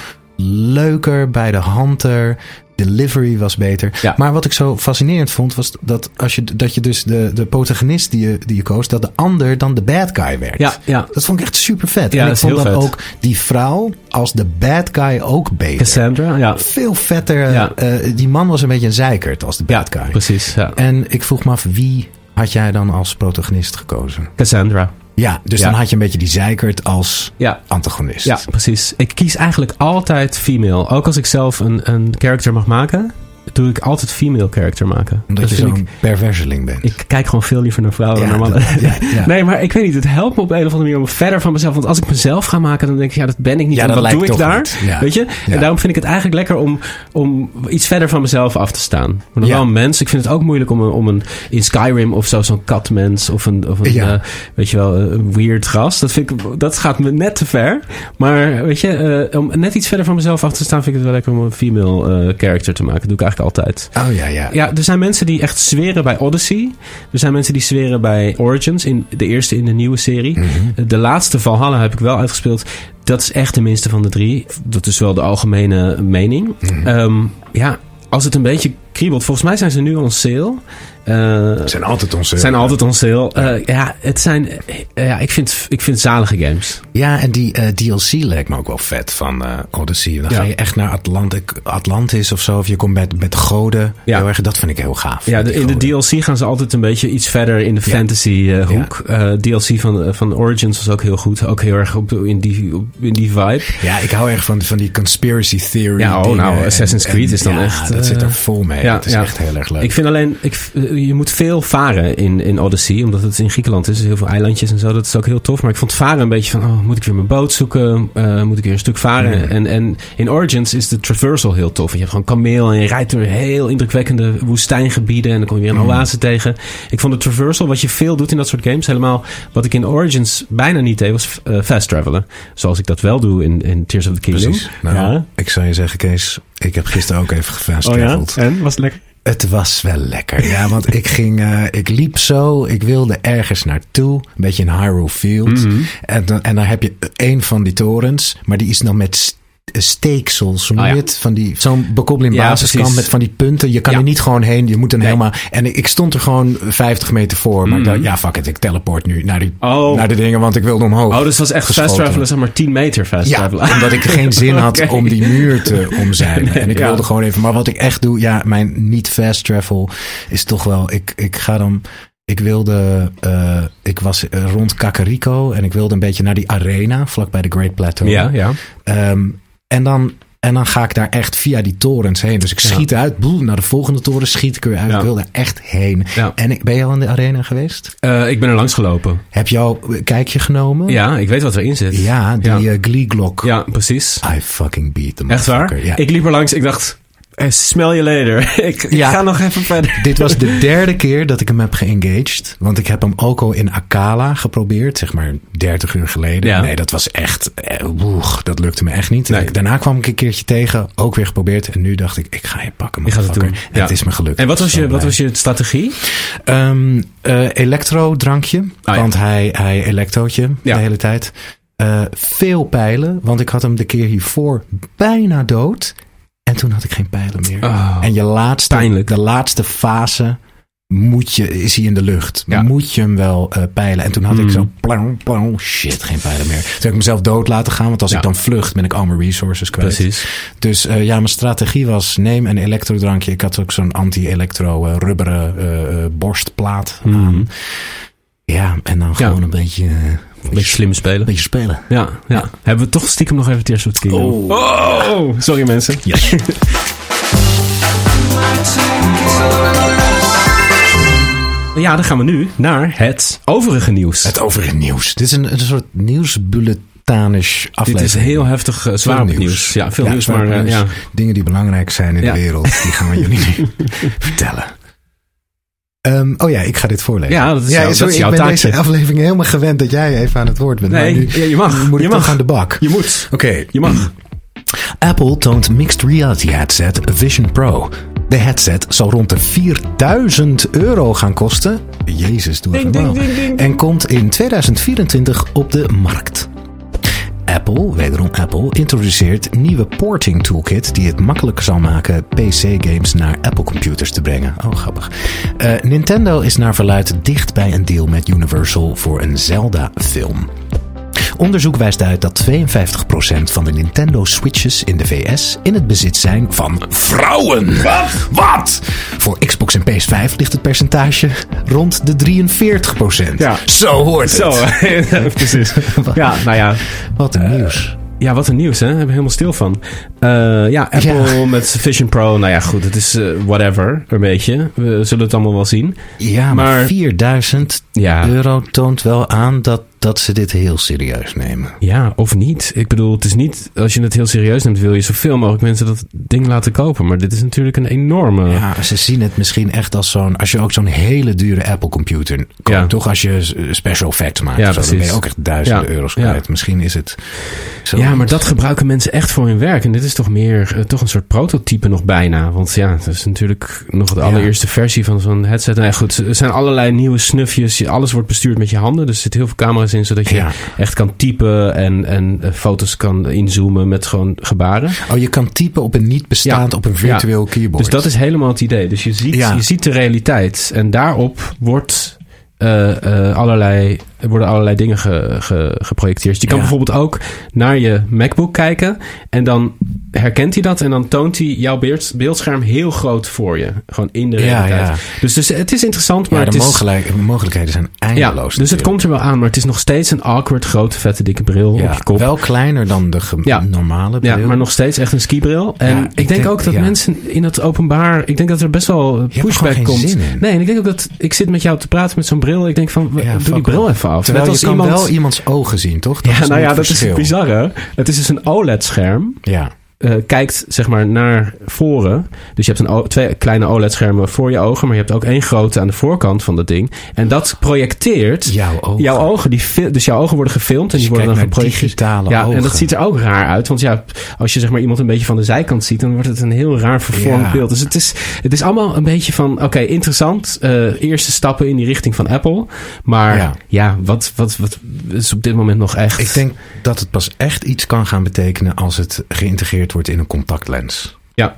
leuker bij de hunter. Delivery was beter. Ja. Maar wat ik zo fascinerend vond, was dat als je, dat je dus de, de protagonist die je, die je koos, dat de ander dan de bad guy werd. Ja, ja. Dat vond ik echt super vet. Ja, en dat ik is vond heel dan vet. ook die vrouw als de bad guy ook beter. Cassandra, ja. Veel vetter. Ja. Uh, die man was een beetje een zeikert als de bad Ja, guy. precies. Ja. En ik vroeg me af, wie had jij dan als protagonist gekozen? Cassandra. Ja, dus Ja. dan had je een beetje die zeikert als Ja. antagonist. Ja, precies. Ik kies eigenlijk altijd female. Ook als ik zelf een, een character mag maken, doe ik altijd female character maken. Omdat Dat je vind zo'n ik- perverseling bent. Ik kijk gewoon veel liever naar vrouwen Ja, dan naar mannen. dat- ja, ja. Nee, maar ik weet niet. Het helpt me op een of andere manier om verder van mezelf. Want als ik mezelf ga maken, dan denk ik, ja, dat ben ik niet. Ja, en dat wat lijkt doe ik toch daar? niet. Ja. Weet je? Ja. En daarom vind ik het eigenlijk lekker om, om iets verder van mezelf af te staan. Maar dan Ja. wel een mens. Ik vind het ook moeilijk om een, om een in Skyrim of zo, zo'n katmens of een, of een Ja. eh, weet je wel, een weird ras. Dat vind ik, dat gaat me net te ver. Maar weet je, eh, om net iets verder van mezelf af te staan, vind ik het wel lekker om een female eh, character te maken. Dat doe ik eigenlijk altijd. Oh ja, ja. Ja, er zijn mensen die echt zweren bij Odyssey. Er zijn mensen die zweren bij Origins, in de eerste in de nieuwe serie. Mhm. De laatste Valhalla heb ik wel uitgespeeld. Dat is echt de minste van de drie. Dat is wel de algemene mening. Mhm. Um, ja, als het een beetje kriebelt. Volgens mij zijn ze nu on sale. Uh, Ze zijn altijd onze. zijn altijd on sale. Uh, ja, het zijn... Uh, ja, ik vind, ik vind zalige games. Ja, en die uh, D L C lijkt me ook wel vet van uh, Odyssey. Dan Ja. ga je echt naar Atlantic, Atlantis of zo. Of je komt met, met goden. Ja. Heel erg, dat vind ik heel gaaf. Ja, de, in de goden. D L C gaan ze altijd een beetje iets verder in de Ja. fantasy uh, hoek. Uh, D L C van, van Origins was ook heel goed. Ook heel erg op, in, die, op, in die vibe. Ja, ik hou erg van, van die conspiracy theory. Ja, oh, dingen. nou, Assassin's En- Creed en is dan ja, echt, dat uh, zit er vol mee. ja, dat is ja. echt heel erg leuk. Ik vind alleen, ik, je moet veel varen in, in Odyssey, omdat het in Griekenland is. Dus heel veel eilandjes en zo. Dat is ook heel tof. Maar ik vond varen een beetje van, oh, moet ik weer mijn boot zoeken? Uh, moet ik weer een stuk varen? Mm. En, en in Origins is de traversal heel tof. Je hebt gewoon kameel en je rijdt door heel indrukwekkende woestijngebieden. En dan kom je weer een Mm. oase tegen. Ik vond de traversal, wat je veel doet in dat soort games, helemaal wat ik in Origins bijna niet deed, was uh, fast travelen. Zoals ik dat wel doe in, in Tears of the Kingdom. Precies. Nou, ja. ik zou je zeggen, Kees, ik heb gisteren ook even gefast Oh ja? traveled. En? Was het lekker? Het was wel lekker. Ja, want ik ging, uh, ik liep zo. Ik wilde ergens naartoe. Een beetje in Hyrule Field. Mm-hmm. En, dan, en dan heb je een van die torens. Maar die is dan met st- steeksels. Hoe noem je Oh ja. het? Van die, zo'n bekobbeling Ja, basiskant precies. met van die punten. Je kan Ja. er niet gewoon heen. Je moet er Nee. helemaal... En ik, ik stond er gewoon vijftig meter voor. Maar ik Mhm. dacht, ja, fuck it. Ik teleport nu naar, die, Oh. naar de dingen. Want ik wilde omhoog. Oh, dus het was echt fast geschoten. travelen, zeg maar tien meter fast Ja, travelen. omdat ik geen zin had Oké. om die muur te omzeilen. Nee, en ik ja. wilde gewoon even... Maar wat ik echt doe, ja, mijn niet fast travel is toch wel... Ik, ik ga dan... Ik wilde... Uh, ik was uh, rond Kakariko en ik wilde een beetje naar die arena, vlakbij de Great Plateau. Ja, ja. Um, en dan... En dan ga ik daar echt via die torens heen. Dus ik schiet uit. Boel, naar de volgende toren schiet ik weer uit. Ja. Ik wil daar echt heen. Ja. En ik, ben je al in de arena geweest? Uh, ik ben er langs gelopen. Heb je al een kijkje genomen? Ja, ik weet wat erin zit. Ja, die Ja. uh, Glee Glock. Ja, precies. I fucking beat them. Echt waar? Ja. Ik liep er langs. Ik dacht, eh, smell you later. ik, ik Ja. ga nog even verder. Dit was de derde keer dat ik hem heb geengaged. Want ik heb hem ook al in Akala geprobeerd. Zeg maar dertig uur geleden. Ja. Nee, dat was echt... Eh, woeg, dat lukte me echt niet. Nee. Daarna kwam ik een keertje tegen. Ook weer geprobeerd. En nu dacht ik, ik ga je pakken. Je gaat het doen. motherfucker. En Ja. het is me gelukt. En wat was Zo je, wat blij. was je strategie? Um, uh, elektro-drankje. ja. Want hij, hij elektrootje Ja. de hele tijd. Uh, veel pijlen. Want ik had hem de keer hiervoor bijna dood. En toen had ik geen pijlen meer. Oh, en je laatste, pijnlijk. de laatste fase moet je, is hij in de lucht. Ja. Moet je hem wel uh, pijlen. En toen had Mm. ik zo... Plong, plong, shit, geen pijlen meer. Toen heb ik mezelf dood laten gaan. Want als Ja. ik dan vlucht, ben ik al mijn resources kwijt. Precies. Dus uh, ja, mijn strategie was... neem een elektrodrankje. Ik had ook zo'n anti-elektro uh, rubberen uh, uh, borstplaat Mm. aan. Ja, en dan Ja. gewoon een beetje... Uh, Een beetje slim spelen. Een beetje spelen. Ja, ja. Hebben we toch stiekem nog even Tears of the Kingdom. Oh. Oh, sorry mensen. Yes. Ja, dan gaan we nu naar het overige nieuws. Het overige nieuws. Dit is een, een soort nieuwsbulletanisch aflevering. Dit is heel heftig uh, zwaar Veel nieuws. nieuws. Ja, veel Ja, nieuws, zwaar maar uh, nieuws. ja. Dingen die belangrijk zijn in Ja. de wereld, die gaan we jullie nu vertellen. Um, oh ja, ik ga dit voorlezen. Ja, dat is, ja, jou, sorry, dat is jouw ik ben taakje. deze aflevering helemaal gewend dat jij even aan het woord bent. Nee, maar nu ja, je mag. moet je ik mag. toch aan de bak. Je moet. Oké. Je mag. Apple toont mixed reality headset Vision Pro. De headset zal rond de vierduizend euro gaan kosten. Jezus, doe even normaal. En komt in tweeduizend vierentwintig op de markt. Apple, wederom Apple, introduceert nieuwe porting toolkit die het makkelijker zal maken P C-games naar Apple-computers te brengen. Oh, grappig. Uh, Nintendo is naar verluidt dicht bij een deal met Universal voor een Zelda-film. Onderzoek wijst uit dat tweeënvijftig procent van de Nintendo Switches in de V S in het bezit zijn van vrouwen. Wat? Wat? Voor Xbox en P S vijf ligt het percentage rond de drieënveertig procent. Ja. Zo hoort het. Zo, precies. Ja, nou ja. Wat een uh, nieuws. Ja, wat een nieuws, hè? Daar hebben we helemaal stil van. Uh, ja, Apple ja. met Vision Pro. Nou ja, goed, het is uh, whatever, een beetje. We zullen het allemaal wel zien. Ja, maar, maar vierduizend ja. euro toont wel aan dat, dat ze dit heel serieus nemen. Ja, of niet. Ik bedoel, het is niet... Als je het heel serieus neemt, wil je zoveel mogelijk mensen dat ding laten kopen. Maar dit is natuurlijk een enorme... Ja, ze zien het misschien echt als zo'n... Als je ook zo'n hele dure Apple-computer koopt, ja. toch? Als je special effects maakt, ja, zo, dan ben je ook echt duizenden ja. euro's kwijt. Ja. Misschien is het... Zo ja, maar dat gebruiken mensen echt voor hun werk. En dit is toch meer, uh, toch een soort prototype nog bijna. Want ja, het is natuurlijk nog de allereerste ja. versie van zo'n headset. Nou ja, goed, er zijn allerlei nieuwe snufjes. Alles wordt bestuurd met je handen. Dus er zitten heel veel camera's in, zodat je ja. echt kan typen en, en uh, foto's kan inzoomen met gewoon gebaren. Oh, je kan typen op een niet bestaand, ja. op een virtueel ja. keyboard. Dus dat is helemaal het idee. Dus je ziet, ja. je ziet de realiteit. En daarop wordt... Uh, uh, allerlei, er worden allerlei dingen ge, ge, geprojecteerd. Je kan ja. bijvoorbeeld ook naar je MacBook kijken en dan herkent hij dat en dan toont hij jouw beeld, beeldscherm heel groot voor je. Gewoon in de realiteit. Ja, ja. Dus, dus het is interessant, maar ja, de het is... mogelijk, mogelijkheden zijn eindeloos. Ja, dus het komt er wel aan, maar het is nog steeds een awkward, grote, vette, dikke bril ja, op je kop. Wel kleiner dan de ge- ja. normale bril. Ja, maar nog steeds echt een skibril. En ja, ik, ik denk, denk ook dat ja. mensen in het openbaar... Ik denk dat er best wel pushback komt. Nee, en ik denk ook dat... Ik zit met jou te praten met zo'n bril. Ik denk van, ja, doe die bril even af. Terwijl je kan iemand... wel iemands ogen zien, toch? Dat ja, nou ja, dat verschil. Is bizar, hè? Het is dus een O L E D-scherm. Ja. Uh, kijkt zeg maar naar voren. Dus je hebt een o- twee kleine O L E D-schermen voor je ogen, maar je hebt ook één grote aan de voorkant van dat ding. En dat projecteert jouw ogen. Jouw ogen die fi- dus jouw ogen worden gefilmd dus en die worden dan geprojecteerd. Digitale ja, ogen. En dat ziet er ook raar uit, want ja, als je zeg maar iemand een beetje van de zijkant ziet, dan wordt het een heel raar vervormd ja. beeld. Dus het is, het is allemaal een beetje van, oké, okay, interessant. Uh, eerste stappen in die richting van Apple, maar ja, ja wat, wat, wat is op dit moment nog echt? Ik denk dat het pas echt iets kan gaan betekenen als het geïntegreerd wordt in een contactlens. Ja.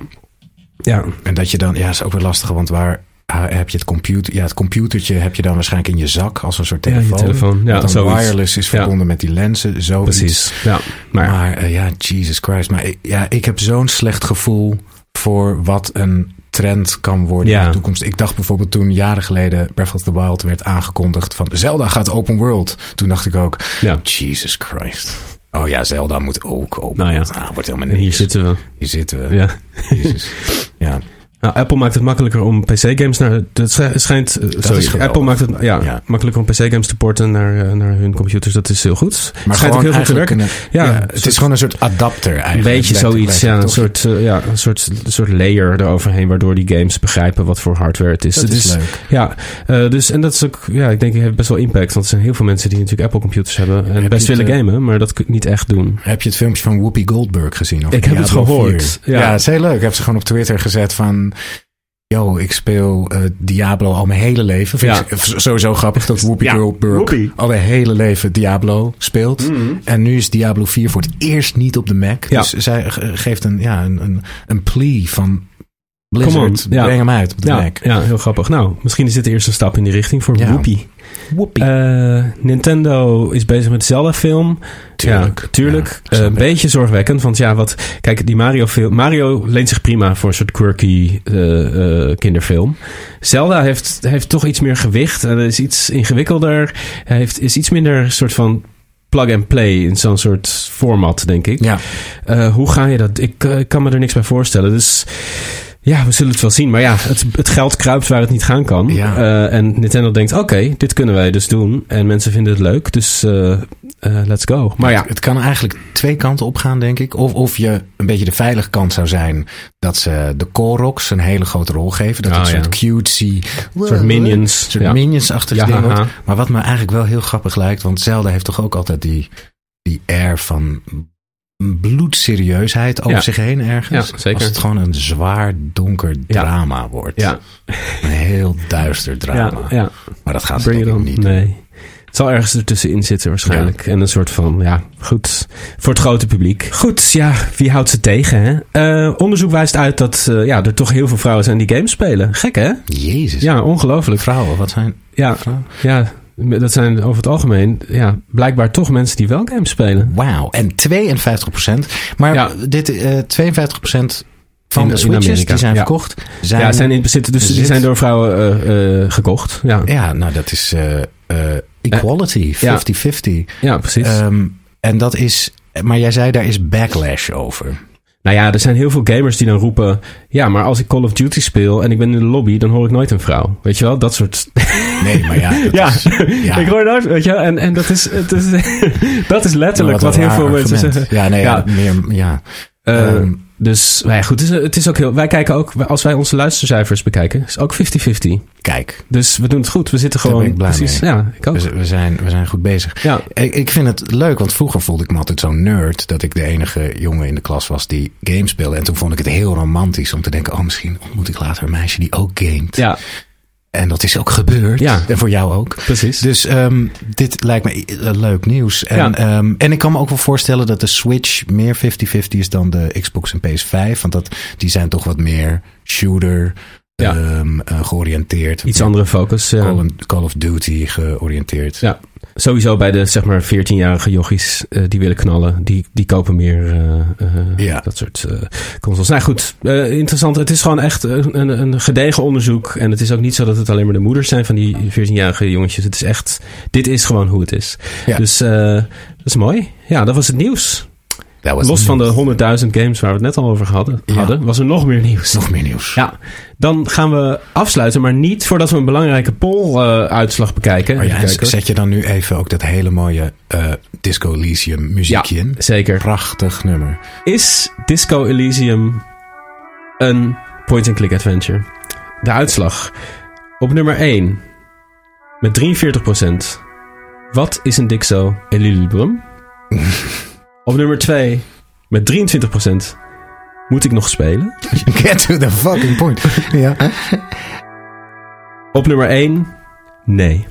Ja. En dat je dan, ja, is ook weer lastig, want waar heb je het computer? Ja, het computertje heb je dan waarschijnlijk in je zak als een soort telefoon. Ja, telefoon. Ja, dan zoiets. Wireless is verbonden ja. met die lenzen, zoiets. Precies. Ja. Maar, maar uh, ja, Jesus Christ. Maar ik, ja, ik heb zo'n slecht gevoel voor wat een trend kan worden ja. in de toekomst. Ik dacht bijvoorbeeld toen jaren geleden Breath of the Wild werd aangekondigd van Zelda gaat open world. Toen dacht ik ook, ja. Jesus Christ. Oh ja, Zelda moet ook open. Nou ja, ah, wordt helemaal niks. Hier zitten we. Hier zitten we. Ja. Jezus. Ja. Nou, Apple maakt het makkelijker om P C-games naar... Het schijnt... Uh, sorry, Apple maakt het ja, ja. makkelijker om P C-games te porten naar, uh, naar hun computers. Dat is heel goed. Maar schijnt ook heel goed te werken. Een, ja, ja, het is gewoon een soort adapter eigenlijk. Een beetje zoiets, ja. Een soort, uh, ja, een soort, een soort layer eroverheen, waardoor die games begrijpen wat voor hardware het is. Dat het is, is leuk. Ja, uh, dus en dat is ook... Ja, ik denk, het heeft best wel impact. Want er zijn heel veel mensen die natuurlijk Apple-computers hebben en heb best willen uh, gamen, maar dat niet echt doen. Heb je het filmpje van Whoopi Goldberg gezien? Ik heb het gehoord. Ja. ja, het is heel leuk. Ik heb ze gewoon op Twitter gezet van... Yo, ik speel uh, Diablo al mijn hele leven. Vind ja. ik sowieso grappig dat Whoopi ja. Goldberg Whoopi. al mijn hele leven Diablo speelt. Mm-hmm. En nu is Diablo vier voor het eerst niet op de Mac. Ja. Dus zij geeft een, ja, een, een, een plea van Blizzard. Ja. Breng hem uit op de ja. Mac. Ja, heel grappig. Nou, misschien is dit de eerste stap in die richting voor ja. Whoopi. Whoopi. Uh, Nintendo is bezig met de Zelda-film. Tuurlijk. Ja, tuurlijk. Ja, uh, een beetje zorgwekkend. Want ja, wat... Kijk, die Mario-film... Mario leent zich prima voor een soort quirky uh, uh, kinderfilm. Zelda heeft, heeft toch iets meer gewicht. En is iets ingewikkelder. Hij heeft, is iets minder soort van... plug-and-play in zo'n soort format, denk ik. Ja. Uh, hoe ga je dat... Ik uh, kan me er niks bij voorstellen. Dus... Ja, we zullen het wel zien. Maar ja, het, het geld kruipt waar het niet gaan kan. Ja. Uh, en Nintendo denkt, oké, okay, dit kunnen wij dus doen. En mensen vinden het leuk, dus uh, uh, let's go. Maar ja. Het, het kan eigenlijk twee kanten op gaan, denk ik. Of, of je een beetje de veilige kant zou zijn... dat ze de Koroks een hele grote rol geven. Dat oh, het een ja. soort cutesy... Een soort minions. Een soort ja. minions-achtig ja, ding haha. wordt. Maar wat me eigenlijk wel heel grappig lijkt... want Zelda heeft toch ook altijd die, die air van... bloedserieusheid over Ja. zich heen ergens. Ja, zeker. Als het gewoon een zwaar, donker drama wordt. Ja. Een heel duister drama. Ja, ja. Maar dat gaat ze Bring denk it ik on. niet. Nee. Het zal ergens ertussenin zitten waarschijnlijk. En een soort van, ja, goed. Voor het grote publiek. Goed, ja, wie houdt ze tegen, hè? Uh, onderzoek wijst uit dat uh, ja, er toch heel veel vrouwen zijn die games spelen. Gek, hè? Jezus. Ja, ongelooflijk. Vrouwen, wat zijn Ja, vrouwen? ja, dat zijn over het algemeen ja, blijkbaar toch mensen die wel games spelen. Wauw. En tweeënvijftig procent. Maar Ja. dit uh, tweeënvijftig procent van In- de in Switches Amerika, die zijn ja. verkocht. Zijn, Ja, zijn in bezit, dus die bezit. zijn door vrouwen uh, uh, gekocht. Ja, Ja, nou dat is uh, uh, equality, vijftig vijftig. ja precies. Um, en dat is, maar jij zei daar is backlash over. Nou ja, er zijn heel veel gamers die dan roepen... Ja, maar als ik Call of Duty speel en ik ben in de lobby... dan hoor ik nooit een vrouw. Weet je wel? Dat soort... Nee, maar ja. Dat ja. Is, ja, ik hoor nooit... Weet je wel? En, en dat is, het is, dat is letterlijk wat, een heel raar veel mensen argument. zeggen. Ja, nee, Ja. ja. meer, ja. Uh, Um, dus, nou ja, goed. Het is, het is ook heel... Wij kijken ook... Als wij onze luistercijfers bekijken... is ook vijftig vijftig. Kijk. Dus we doen het goed. We zitten Daar gewoon... ben ik blij precies. mee. Ja, ik ook. We, we, zijn, we zijn goed bezig. Ja. Ik, ik vind het leuk, want vroeger voelde ik me altijd zo'n nerd... dat ik de enige jongen in de klas was die games speelde. En toen vond ik het heel romantisch om te denken... oh, misschien ontmoet ik later een meisje die ook gamet. Ja, En dat is ook gebeurd. Ja. En voor jou ook. precies. Dus um, dit lijkt me uh, leuk nieuws. En, Ja. um, en ik kan me ook wel voorstellen dat de Switch meer vijftig vijftig is dan de Xbox en P S vijf. Want dat, die zijn toch wat meer shooter Ja. um, uh, georiënteerd. Iets andere focus. Ja. Call, Call of Duty georiënteerd. Ja, sowieso bij de zeg maar veertienjarige jochies uh, die willen knallen. Die, die kopen meer uh, uh, Ja. dat soort uh, consoles. Nou goed, uh, interessant. Het is gewoon echt een, een, een gedegen onderzoek. En het is ook niet zo dat het alleen maar de moeders zijn van die veertienjarige jongetjes. Het is echt, dit is gewoon hoe het is. Ja. Dus uh, dat is mooi. Ja, dat was het nieuws. Dat was Los van de nieuws. honderdduizend games waar we het net al over hadden, Ja. hadden was er nog meer nieuws. Nog meer nieuws. Ja, dan gaan we afsluiten, maar niet voordat we een belangrijke poll-uitslag bekijken. Maar ja, Even en kijken. zet je dan nu even ook dat hele mooie uh, Disco Elysium muziekje Ja, in? zeker. Prachtig nummer. Is Disco Elysium een point-and-click adventure? De uitslag. Op nummer één. Met drieënveertig procent. Wat is een Disco Elysium? Op nummer twee. Met drieëntwintig procent. Moet ik nog spelen? Get to the fucking point. Ja. Op nummer één. Nee.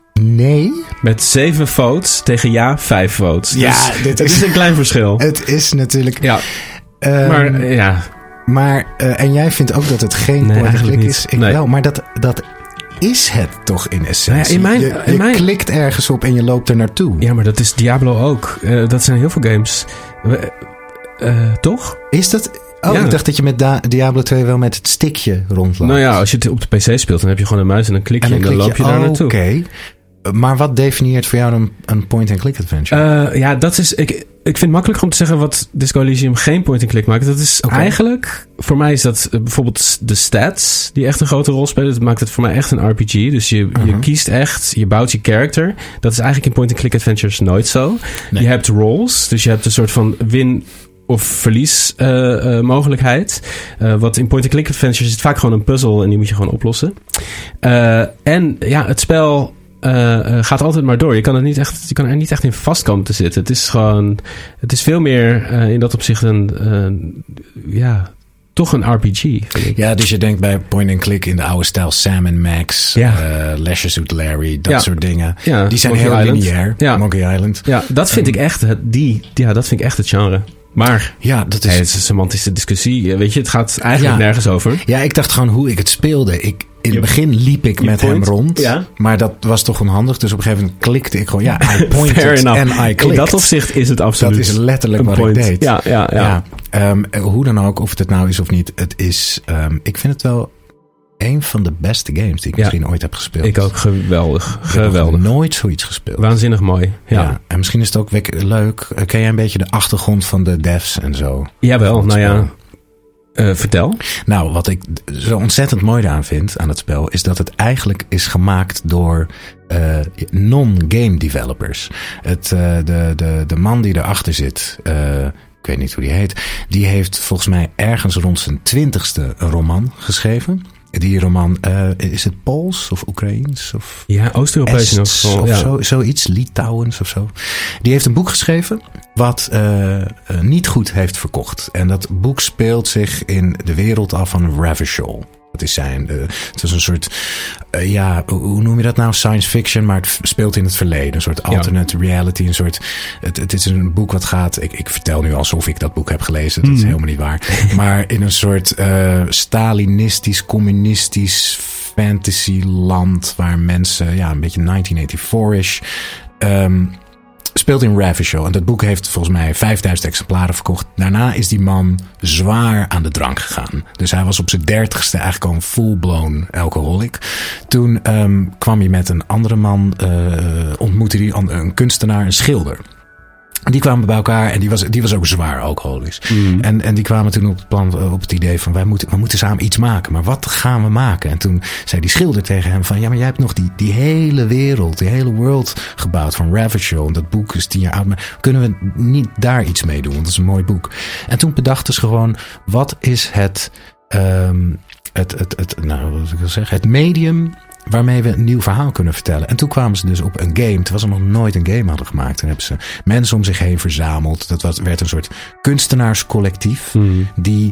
Nee? Met zeven votes tegen ja, vijf votes. Ja, dus dit het is- is een klein verschil. Het is natuurlijk... Ja, Um, maar uh, ja. Maar, uh, en jij vindt ook dat het geen Nee, point-and-click eigenlijk niet. is? Ik Nee. wel, maar dat, dat is het toch in essentie? Nou ja, in mijn- je in je mijn- klikt ergens op en je loopt er naartoe. Ja, maar dat is Diablo ook. Uh, dat zijn heel veel games. We- uh, toch? Is dat... Oh, Ja. ik dacht dat je met Da- Diablo twee wel met het stickje rondloopt. Nou ja, als je het op de P C speelt, dan heb je gewoon een muis en een klikje en, en dan, klik loop je daar oh, naartoe. Oké. Maar wat definieert voor jou een, een point-and-click adventure? Uh, ja, dat is. Ik, ik vind het makkelijker om te zeggen wat Disco Elysium geen point-and-click maakt. Dat is Oké. eigenlijk, voor mij is dat uh, bijvoorbeeld de stats die echt een grote rol spelen. Dat maakt het voor mij echt een R P G. Dus je, Uh-huh. je kiest echt, je bouwt je character. Dat is eigenlijk in point-and-click adventures nooit zo. Nee. Je hebt rolls, dus je hebt een soort van win of verlies uh, uh, mogelijkheid. Uh, wat in point-and-click adventures is het vaak gewoon een puzzel en die moet je gewoon oplossen. Uh, en ja, het spel uh, uh, gaat altijd maar door. Je kan, het niet echt, je kan er niet echt in vast komen te zitten. Het is gewoon, het is veel meer uh, in dat opzicht een, uh, ja, toch een R P G, vind ik. Ja, dus je denkt bij point-and-click in de oude stijl Sam en Max, Ja. uh, Leisure Suit Larry, dat Ja. soort dingen. Ja, Die zijn Monkey heel Island. lineair. Ja. Monkey Island. Ja, dat vind ik echt het, die, ja, dat vind ik echt het genre. Maar Ja, dat is... hey, het is een semantische discussie. Weet je, het gaat eigenlijk Ja. nergens over. Ja, ik dacht gewoon hoe ik het speelde. Ik, in het begin liep ik je met hem point. rond. Ja. Maar dat was toch onhandig. Dus op een gegeven moment klikte ik gewoon. Ja, I Fair pointed enough. en I In clicked. dat opzicht is het absoluut Dat is letterlijk een wat point. ik deed. Ja, ja, ja. Ja, um, hoe dan ook, of het het nou is of niet. Het is, um, ik vind het wel een van de beste games die ik Ja. misschien ooit heb gespeeld. Ik ook geweldig. Ik heb nog Geweldig. nooit zoiets gespeeld. Waanzinnig mooi. Ja. Ja. En misschien is het ook wek- leuk. Uh, ken jij een beetje de achtergrond van de devs en zo? Jawel, Van het nou ja. spel? Uh, vertel. Nou, wat ik zo ontzettend mooi aan vind aan het spel, is dat het eigenlijk is gemaakt door uh, non-game developers. Het, uh, de, de, de man die erachter zit, uh, ik weet niet hoe die heet, die heeft volgens mij ergens rond zijn twintigste een roman geschreven. Die roman, uh, is het Pools of Oekraïens? Of ja, Oost-Europees in elk geval. Of ja. zo, zoiets, Litouwens of zo. Die heeft een boek geschreven wat uh, uh, niet goed heeft verkocht. En dat boek speelt zich in de wereld af van Revachol. Dat is zijn, uh, het is een soort, uh, ja, hoe noem je dat nou? Science fiction, maar het speelt in het verleden. Een soort alternate ja. reality, een soort, het, het is een boek wat gaat, ik, ik vertel nu alsof ik dat boek heb gelezen, dat mm. is helemaal niet waar. Maar in een soort uh, Stalinistisch, communistisch fantasyland, waar mensen, ja, een beetje negentien vierennegentig-ish, um, speelt in Revachol. En dat boek heeft volgens mij vijfduizend exemplaren verkocht. Daarna is die man zwaar aan de drank gegaan. Dus hij was op zijn dertigste eigenlijk al een full-blown alcoholic. Toen um, kwam hij met een andere man, uh, ontmoette hij een, een kunstenaar, een schilder. Die kwamen bij elkaar en die was, die was ook zwaar alcoholisch. Mm. En, en die kwamen toen op het, plan, op het idee van, wij moeten, we moeten samen iets maken. Maar wat gaan we maken? En toen zei die schilder tegen hem van, ja, maar jij hebt nog die, die hele wereld, die hele world gebouwd van Revachol. En dat boek is tien jaar oud. Maar kunnen we niet daar iets mee doen? Want dat is een mooi boek. En toen bedachten ze gewoon, wat is het, um, het, het, het, nou, wat ik wil zeggen, het medium waarmee we een nieuw verhaal kunnen vertellen. En toen kwamen ze dus op een game, terwijl ze nog nooit een game hadden gemaakt. Toen hebben ze mensen om zich heen verzameld. Dat was, werd een soort kunstenaarscollectief. Mm. Die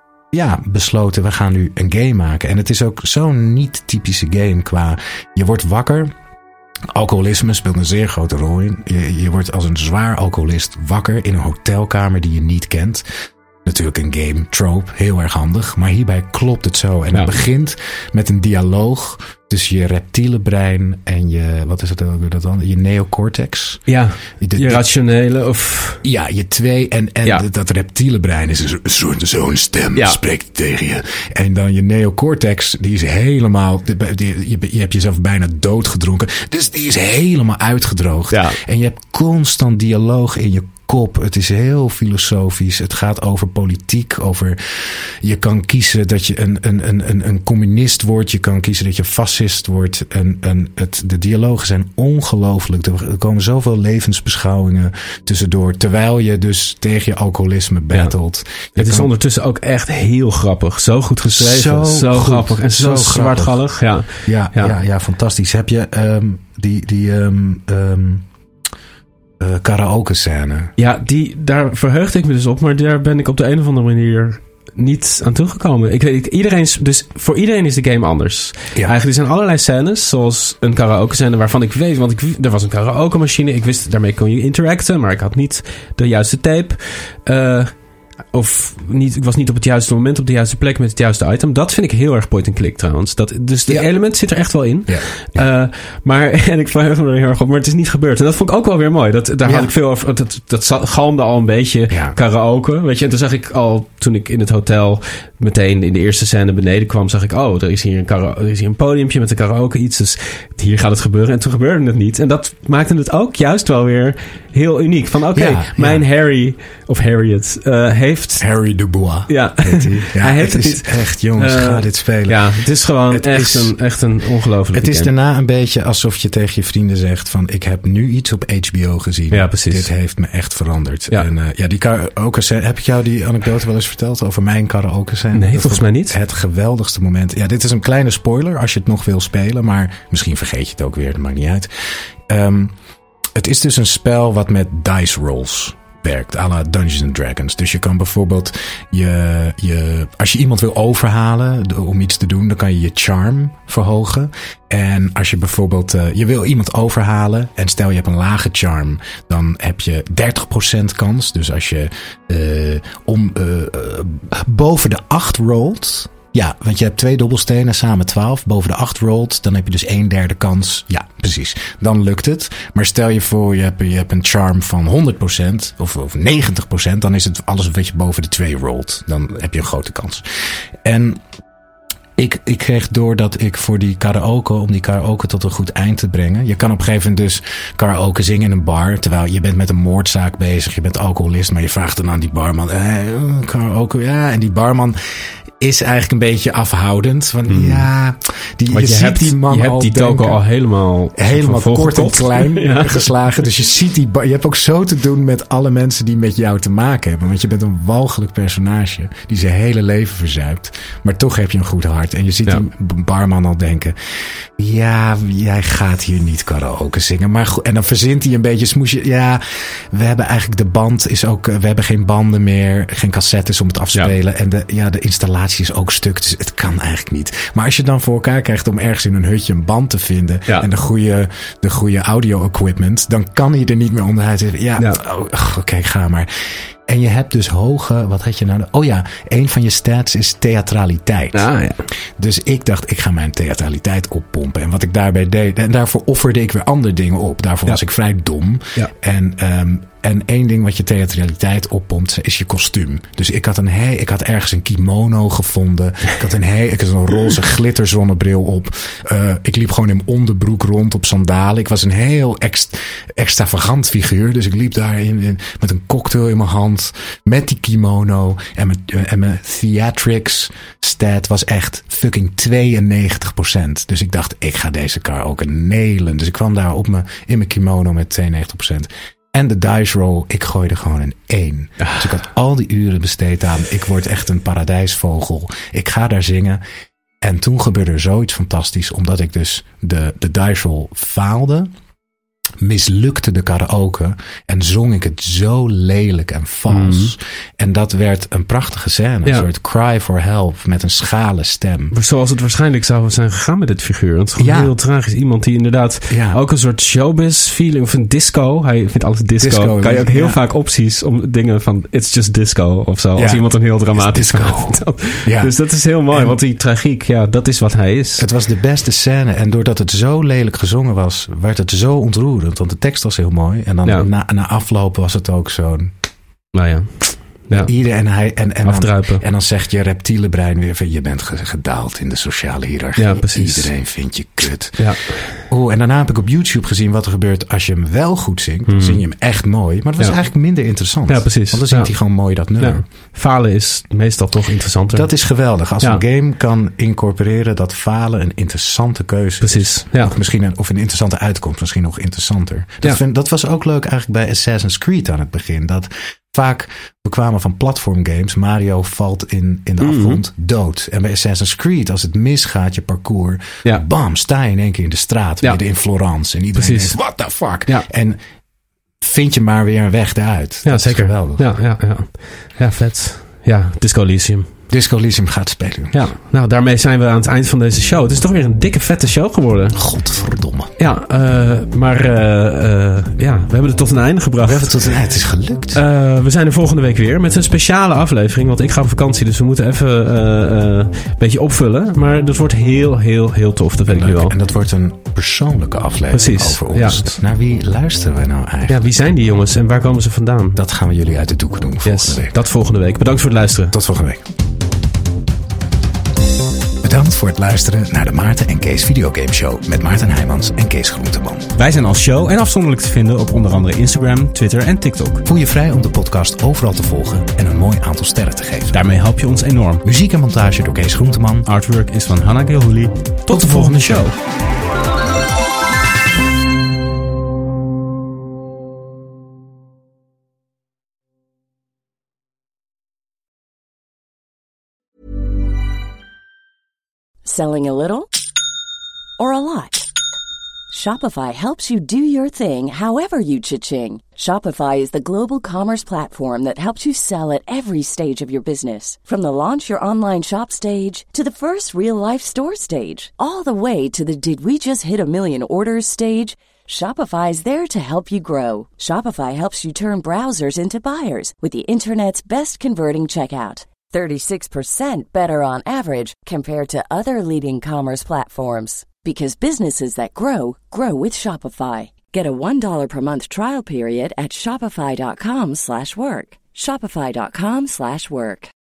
ja, besloten, we gaan nu een game maken. En het is ook zo'n niet typische game qua, je wordt wakker. Alcoholisme speelt een zeer grote rol in. Je, je wordt als een zwaar alcoholist wakker in een hotelkamer die je niet kent. Natuurlijk een game trope, heel erg handig. Maar hierbij klopt het zo. En ja. Het begint met een dialoog tussen je reptiele brein en je, wat is het ook dat dan? Je neocortex. Ja, de, je rationele of... Ja, je twee. En, en ja. dat reptiele brein is een soort zo'n stem, ja. spreekt tegen je. En dan je neocortex, die is helemaal, die, die, je, je hebt jezelf bijna doodgedronken. Dus die is helemaal uitgedroogd. Ja. En je hebt constant dialoog in je kop. Het is heel filosofisch. Het gaat over politiek, over je kan kiezen dat je een, een, een, een communist wordt. Je kan kiezen dat je fascist wordt. En, en het, de dialogen zijn ongelooflijk. Er komen zoveel levensbeschouwingen tussendoor. Terwijl je dus tegen je alcoholisme battelt. Ja. Het is kan... ondertussen ook echt heel grappig. Zo goed geschreven. Zo, zo goed. grappig. En zo, zo zwartgallig. Ja. Ja, ja. Ja, ja, fantastisch. Heb je um, die... die um, um, Uh, karaoke scène. Ja, die, daar verheugde ik me dus op, maar daar ben ik op de een of andere manier niet aan toegekomen. Ik weet, iedereen, dus voor iedereen is de game anders. Ja. Eigenlijk er zijn allerlei scènes, zoals een karaoke scène waarvan ik weet, want ik, er was een karaoke machine, ik wist daarmee kon je interacten, maar ik had niet de juiste tape. Uh, Of niet, ik was niet op het juiste moment op de juiste plek met het juiste item. Dat vind ik heel erg point-and-click trouwens. Dat, dus de ja. element zit er echt wel in. Ja. Ja. Uh, maar, en ik verheug me er heel erg op, maar het is niet gebeurd. En dat vond ik ook wel weer mooi. Dat, daar ja. had ik veel over. Dat, dat galmde al een beetje ja. karaoke. Weet je, en toen zag ik al, toen ik in het hotel meteen in de eerste scène beneden kwam, zag ik, oh, er is hier een, kara- er is hier een podiumpje met een karaoke iets. Dus hier gaat het gebeuren. En toen gebeurde het niet. En dat maakte het ook juist wel weer heel uniek. Van oké, okay, ja, mijn ja. Harry, of Harriet, uh, heeft... Harry Dubois. Ja, heet hij. Ja, hij heeft het, het is niet. Echt, jongens, uh, ga dit spelen. Ja, het is gewoon het echt, is, een, echt een ongelooflijke Het is game. daarna een beetje alsof je tegen je vrienden zegt van, ik heb nu iets op H B O gezien. Ja, precies. Dit heeft me echt veranderd. Ja, en, uh, ja die karaoke scène, heb ik jou die anekdote wel eens verteld over mijn karaoke scène? Nee, dat volgens mij niet. Het geweldigste moment. Ja, dit is een kleine spoiler als je het nog wil spelen, maar misschien vergeet je het ook weer, dat maakt niet uit. Um, het is dus een spel wat met dice rolls werkt, à la Dungeons and Dragons. Dus je kan bijvoorbeeld je, je, als je iemand wil overhalen om iets te doen, dan kan je je charm verhogen. En als je bijvoorbeeld, uh, je wil iemand overhalen en stel je hebt een lage charm, dan heb je dertig procent kans. Dus als je uh, om uh, uh, boven de acht rolt, ja, want je hebt twee dobbelstenen, samen twaalf. Boven de acht rolt, dan heb je dus een derde kans. Ja, precies. Dan lukt het. Maar stel je voor, je hebt, je hebt een charm van honderd procent of, of negentig procent. Dan is het alles wat je boven de twee rolt. Dan heb je een grote kans. En ik, ik kreeg door dat ik voor die karaoke, om die karaoke tot een goed eind te brengen. Je kan op een gegeven moment dus karaoke zingen in een bar. Terwijl je bent met een moordzaak bezig. Je bent alcoholist, maar je vraagt dan aan die barman. Eh, karaoke, ja. En die barman, is eigenlijk een beetje afhoudend. Want hmm. ja, die, je, je ziet hebt, die man je al hebt die denken, toko al helemaal... Helemaal kort en klein ja. geslagen. Dus je ziet die... Je hebt ook zo te doen met alle mensen die met jou te maken hebben. Want je bent een walgelijk personage die zijn hele leven verzuipt. Maar toch heb je een goed hart. En je ziet ja. die barman al denken... Ja, jij gaat hier niet karaoke zingen. Maar goed, en dan verzint hij een beetje smoesje. Ja, we hebben eigenlijk de band is ook... We hebben geen banden meer, geen cassettes om het afspelen. Ja. En de, ja, de installatie is ook stuk. Dus het kan eigenlijk niet. Maar als je dan voor elkaar krijgt om ergens in een hutje een band te vinden... Ja. en de goede, de goede audio-equipment... dan kan hij er niet meer onderuit. Ja, ja. Oh, oké, okay, ga maar... En je hebt dus hoge... Wat had je nou? Oh ja, een van je stats is theatraliteit. Ah, ja. Dus ik dacht, ik ga mijn theatraliteit oppompen. En wat ik daarbij deed... En daarvoor offerde ik weer andere dingen op. Daarvoor ja. was ik vrij dom. Ja. En... Um, En één ding wat je theatraliteit oppompt is je kostuum. Dus ik had een hey, ik had ergens een kimono gevonden. Ik had een hey, ik had een roze glitterzonnebril op. Uh, ik liep gewoon in onderbroek rond op sandalen. Ik was een heel ext, extravagant figuur. Dus ik liep daar in, in, met een cocktail in mijn hand. Met die kimono. En mijn, en mijn theatrics stat was echt fucking tweeënnegentig procent. Dus ik dacht, ik ga deze kar ook nailen. Dus ik kwam daar op me, in mijn kimono met tweeënnegentig procent. En de dice roll, ik gooide gewoon een één. Ah. Dus ik had al die uren besteed aan... ik word echt een paradijsvogel. Ik ga daar zingen. En toen gebeurde er zoiets fantastisch... omdat ik dus de, de dice roll faalde... mislukte de karaoke... en zong ik het zo lelijk en vals. Mm. En dat werd een prachtige scène. Ja. Een soort cry for help met een schrale stem. Zoals het waarschijnlijk zou zijn gegaan met dit figuur. Want het is gewoon ja. heel tragisch. Iemand die inderdaad ja. ook een soort showbiz feeling... of een disco. Hij vindt alles disco. disco kan je ook heel ja. vaak opties om dingen van... it's just disco of zo. Ja. Als iemand een heel dramatisch verhaal vertelt. Ja. Dus dat is heel mooi. En, want die tragiek, ja, dat is wat hij is. Het was de beste scène. En doordat het zo lelijk gezongen was... werd het zo ontroerend. Want de tekst was heel mooi. En dan ja. na, na afloop was het ook zo'n... Nou ja. Ja. Ieder en hij en, en, Afdruipen. Dan, en dan zegt je reptiele brein weer van... je bent gedaald in de sociale hiërarchie. Ja, precies. Iedereen vindt je kut. Ja. Oh, en daarna heb ik op YouTube gezien wat er gebeurt... als je hem wel goed zingt. Dan hmm. zing je hem echt mooi. Maar dat was ja. eigenlijk minder interessant. Ja, precies. Want dan zingt ja. hij gewoon mooi dat nummer. Ja. Falen is meestal toch interessanter. Dat is geweldig. Als ja. een game kan incorporeren dat falen een interessante keuze precies. is. Ja. Of, misschien een, of een interessante uitkomst. Misschien nog interessanter. Dat, ja. vind, dat was ook leuk eigenlijk bij Assassin's Creed aan het begin. Dat... Vaak, we kwamen van platformgames. Mario valt in, in de mm-hmm. afgrond dood. En bij Assassin's Creed, als het misgaat, je parcours... Ja. Bam, sta je in één keer in de straat. Ja. Midden in Florence. En iedereen denkt, what the fuck? Ja. En vind je maar weer een weg eruit. Ja, dat zeker. Is geweldig. Ja, ja, ja. ja, vet. Ja, Disco Elysium. Disco Elysium gaat spelen. Ja, nou daarmee zijn we aan het eind van deze show. Het is toch weer een dikke vette show geworden. Godverdomme. Ja, uh, maar uh, uh, ja, we hebben het tot een einde gebracht. We hebben het tot een einde. Het is gelukt. Uh, we zijn er volgende week weer met een speciale aflevering. Want ik ga op vakantie, dus we moeten even uh, uh, een beetje opvullen. Maar dat wordt heel, heel, heel tof. Dat weet ik nu al. En dat wordt een persoonlijke aflevering Precies. over ons. Ja. Naar wie luisteren wij nou eigenlijk? Ja, wie zijn die jongens en waar komen ze vandaan? Dat gaan we jullie uit de doeken doen volgende yes, week. Dat volgende week. Bedankt voor het luisteren. Tot volgende week. Bedankt voor het luisteren naar de Maarten en Kees Videogame Show met Maarten Heijmans en Kees Groenteman. Wij zijn als show en afzonderlijk te vinden op onder andere Instagram, Twitter en TikTok. Voel je vrij om de podcast overal te volgen en een mooi aantal sterren te geven. Daarmee help je ons enorm. Muziek en montage door Kees Groenteman. Artwork is van Hanna Gilhuli. Tot, Tot de volgende show. Selling a little or a lot? Shopify helps you do your thing however you cha-ching. Shopify is the global commerce platform that helps you sell at every stage of your business. From the launch your online shop stage to the first real-life store stage, all the way to the did we just hit a million orders stage. Shopify is there to help you grow. Shopify helps you turn browsers into buyers with the internet's best converting checkout. thirty-six percent better on average compared to other leading commerce platforms. Because businesses that grow, grow with Shopify. Get a one dollar per month trial period at shopify.com slash work. Shopify.com slash work.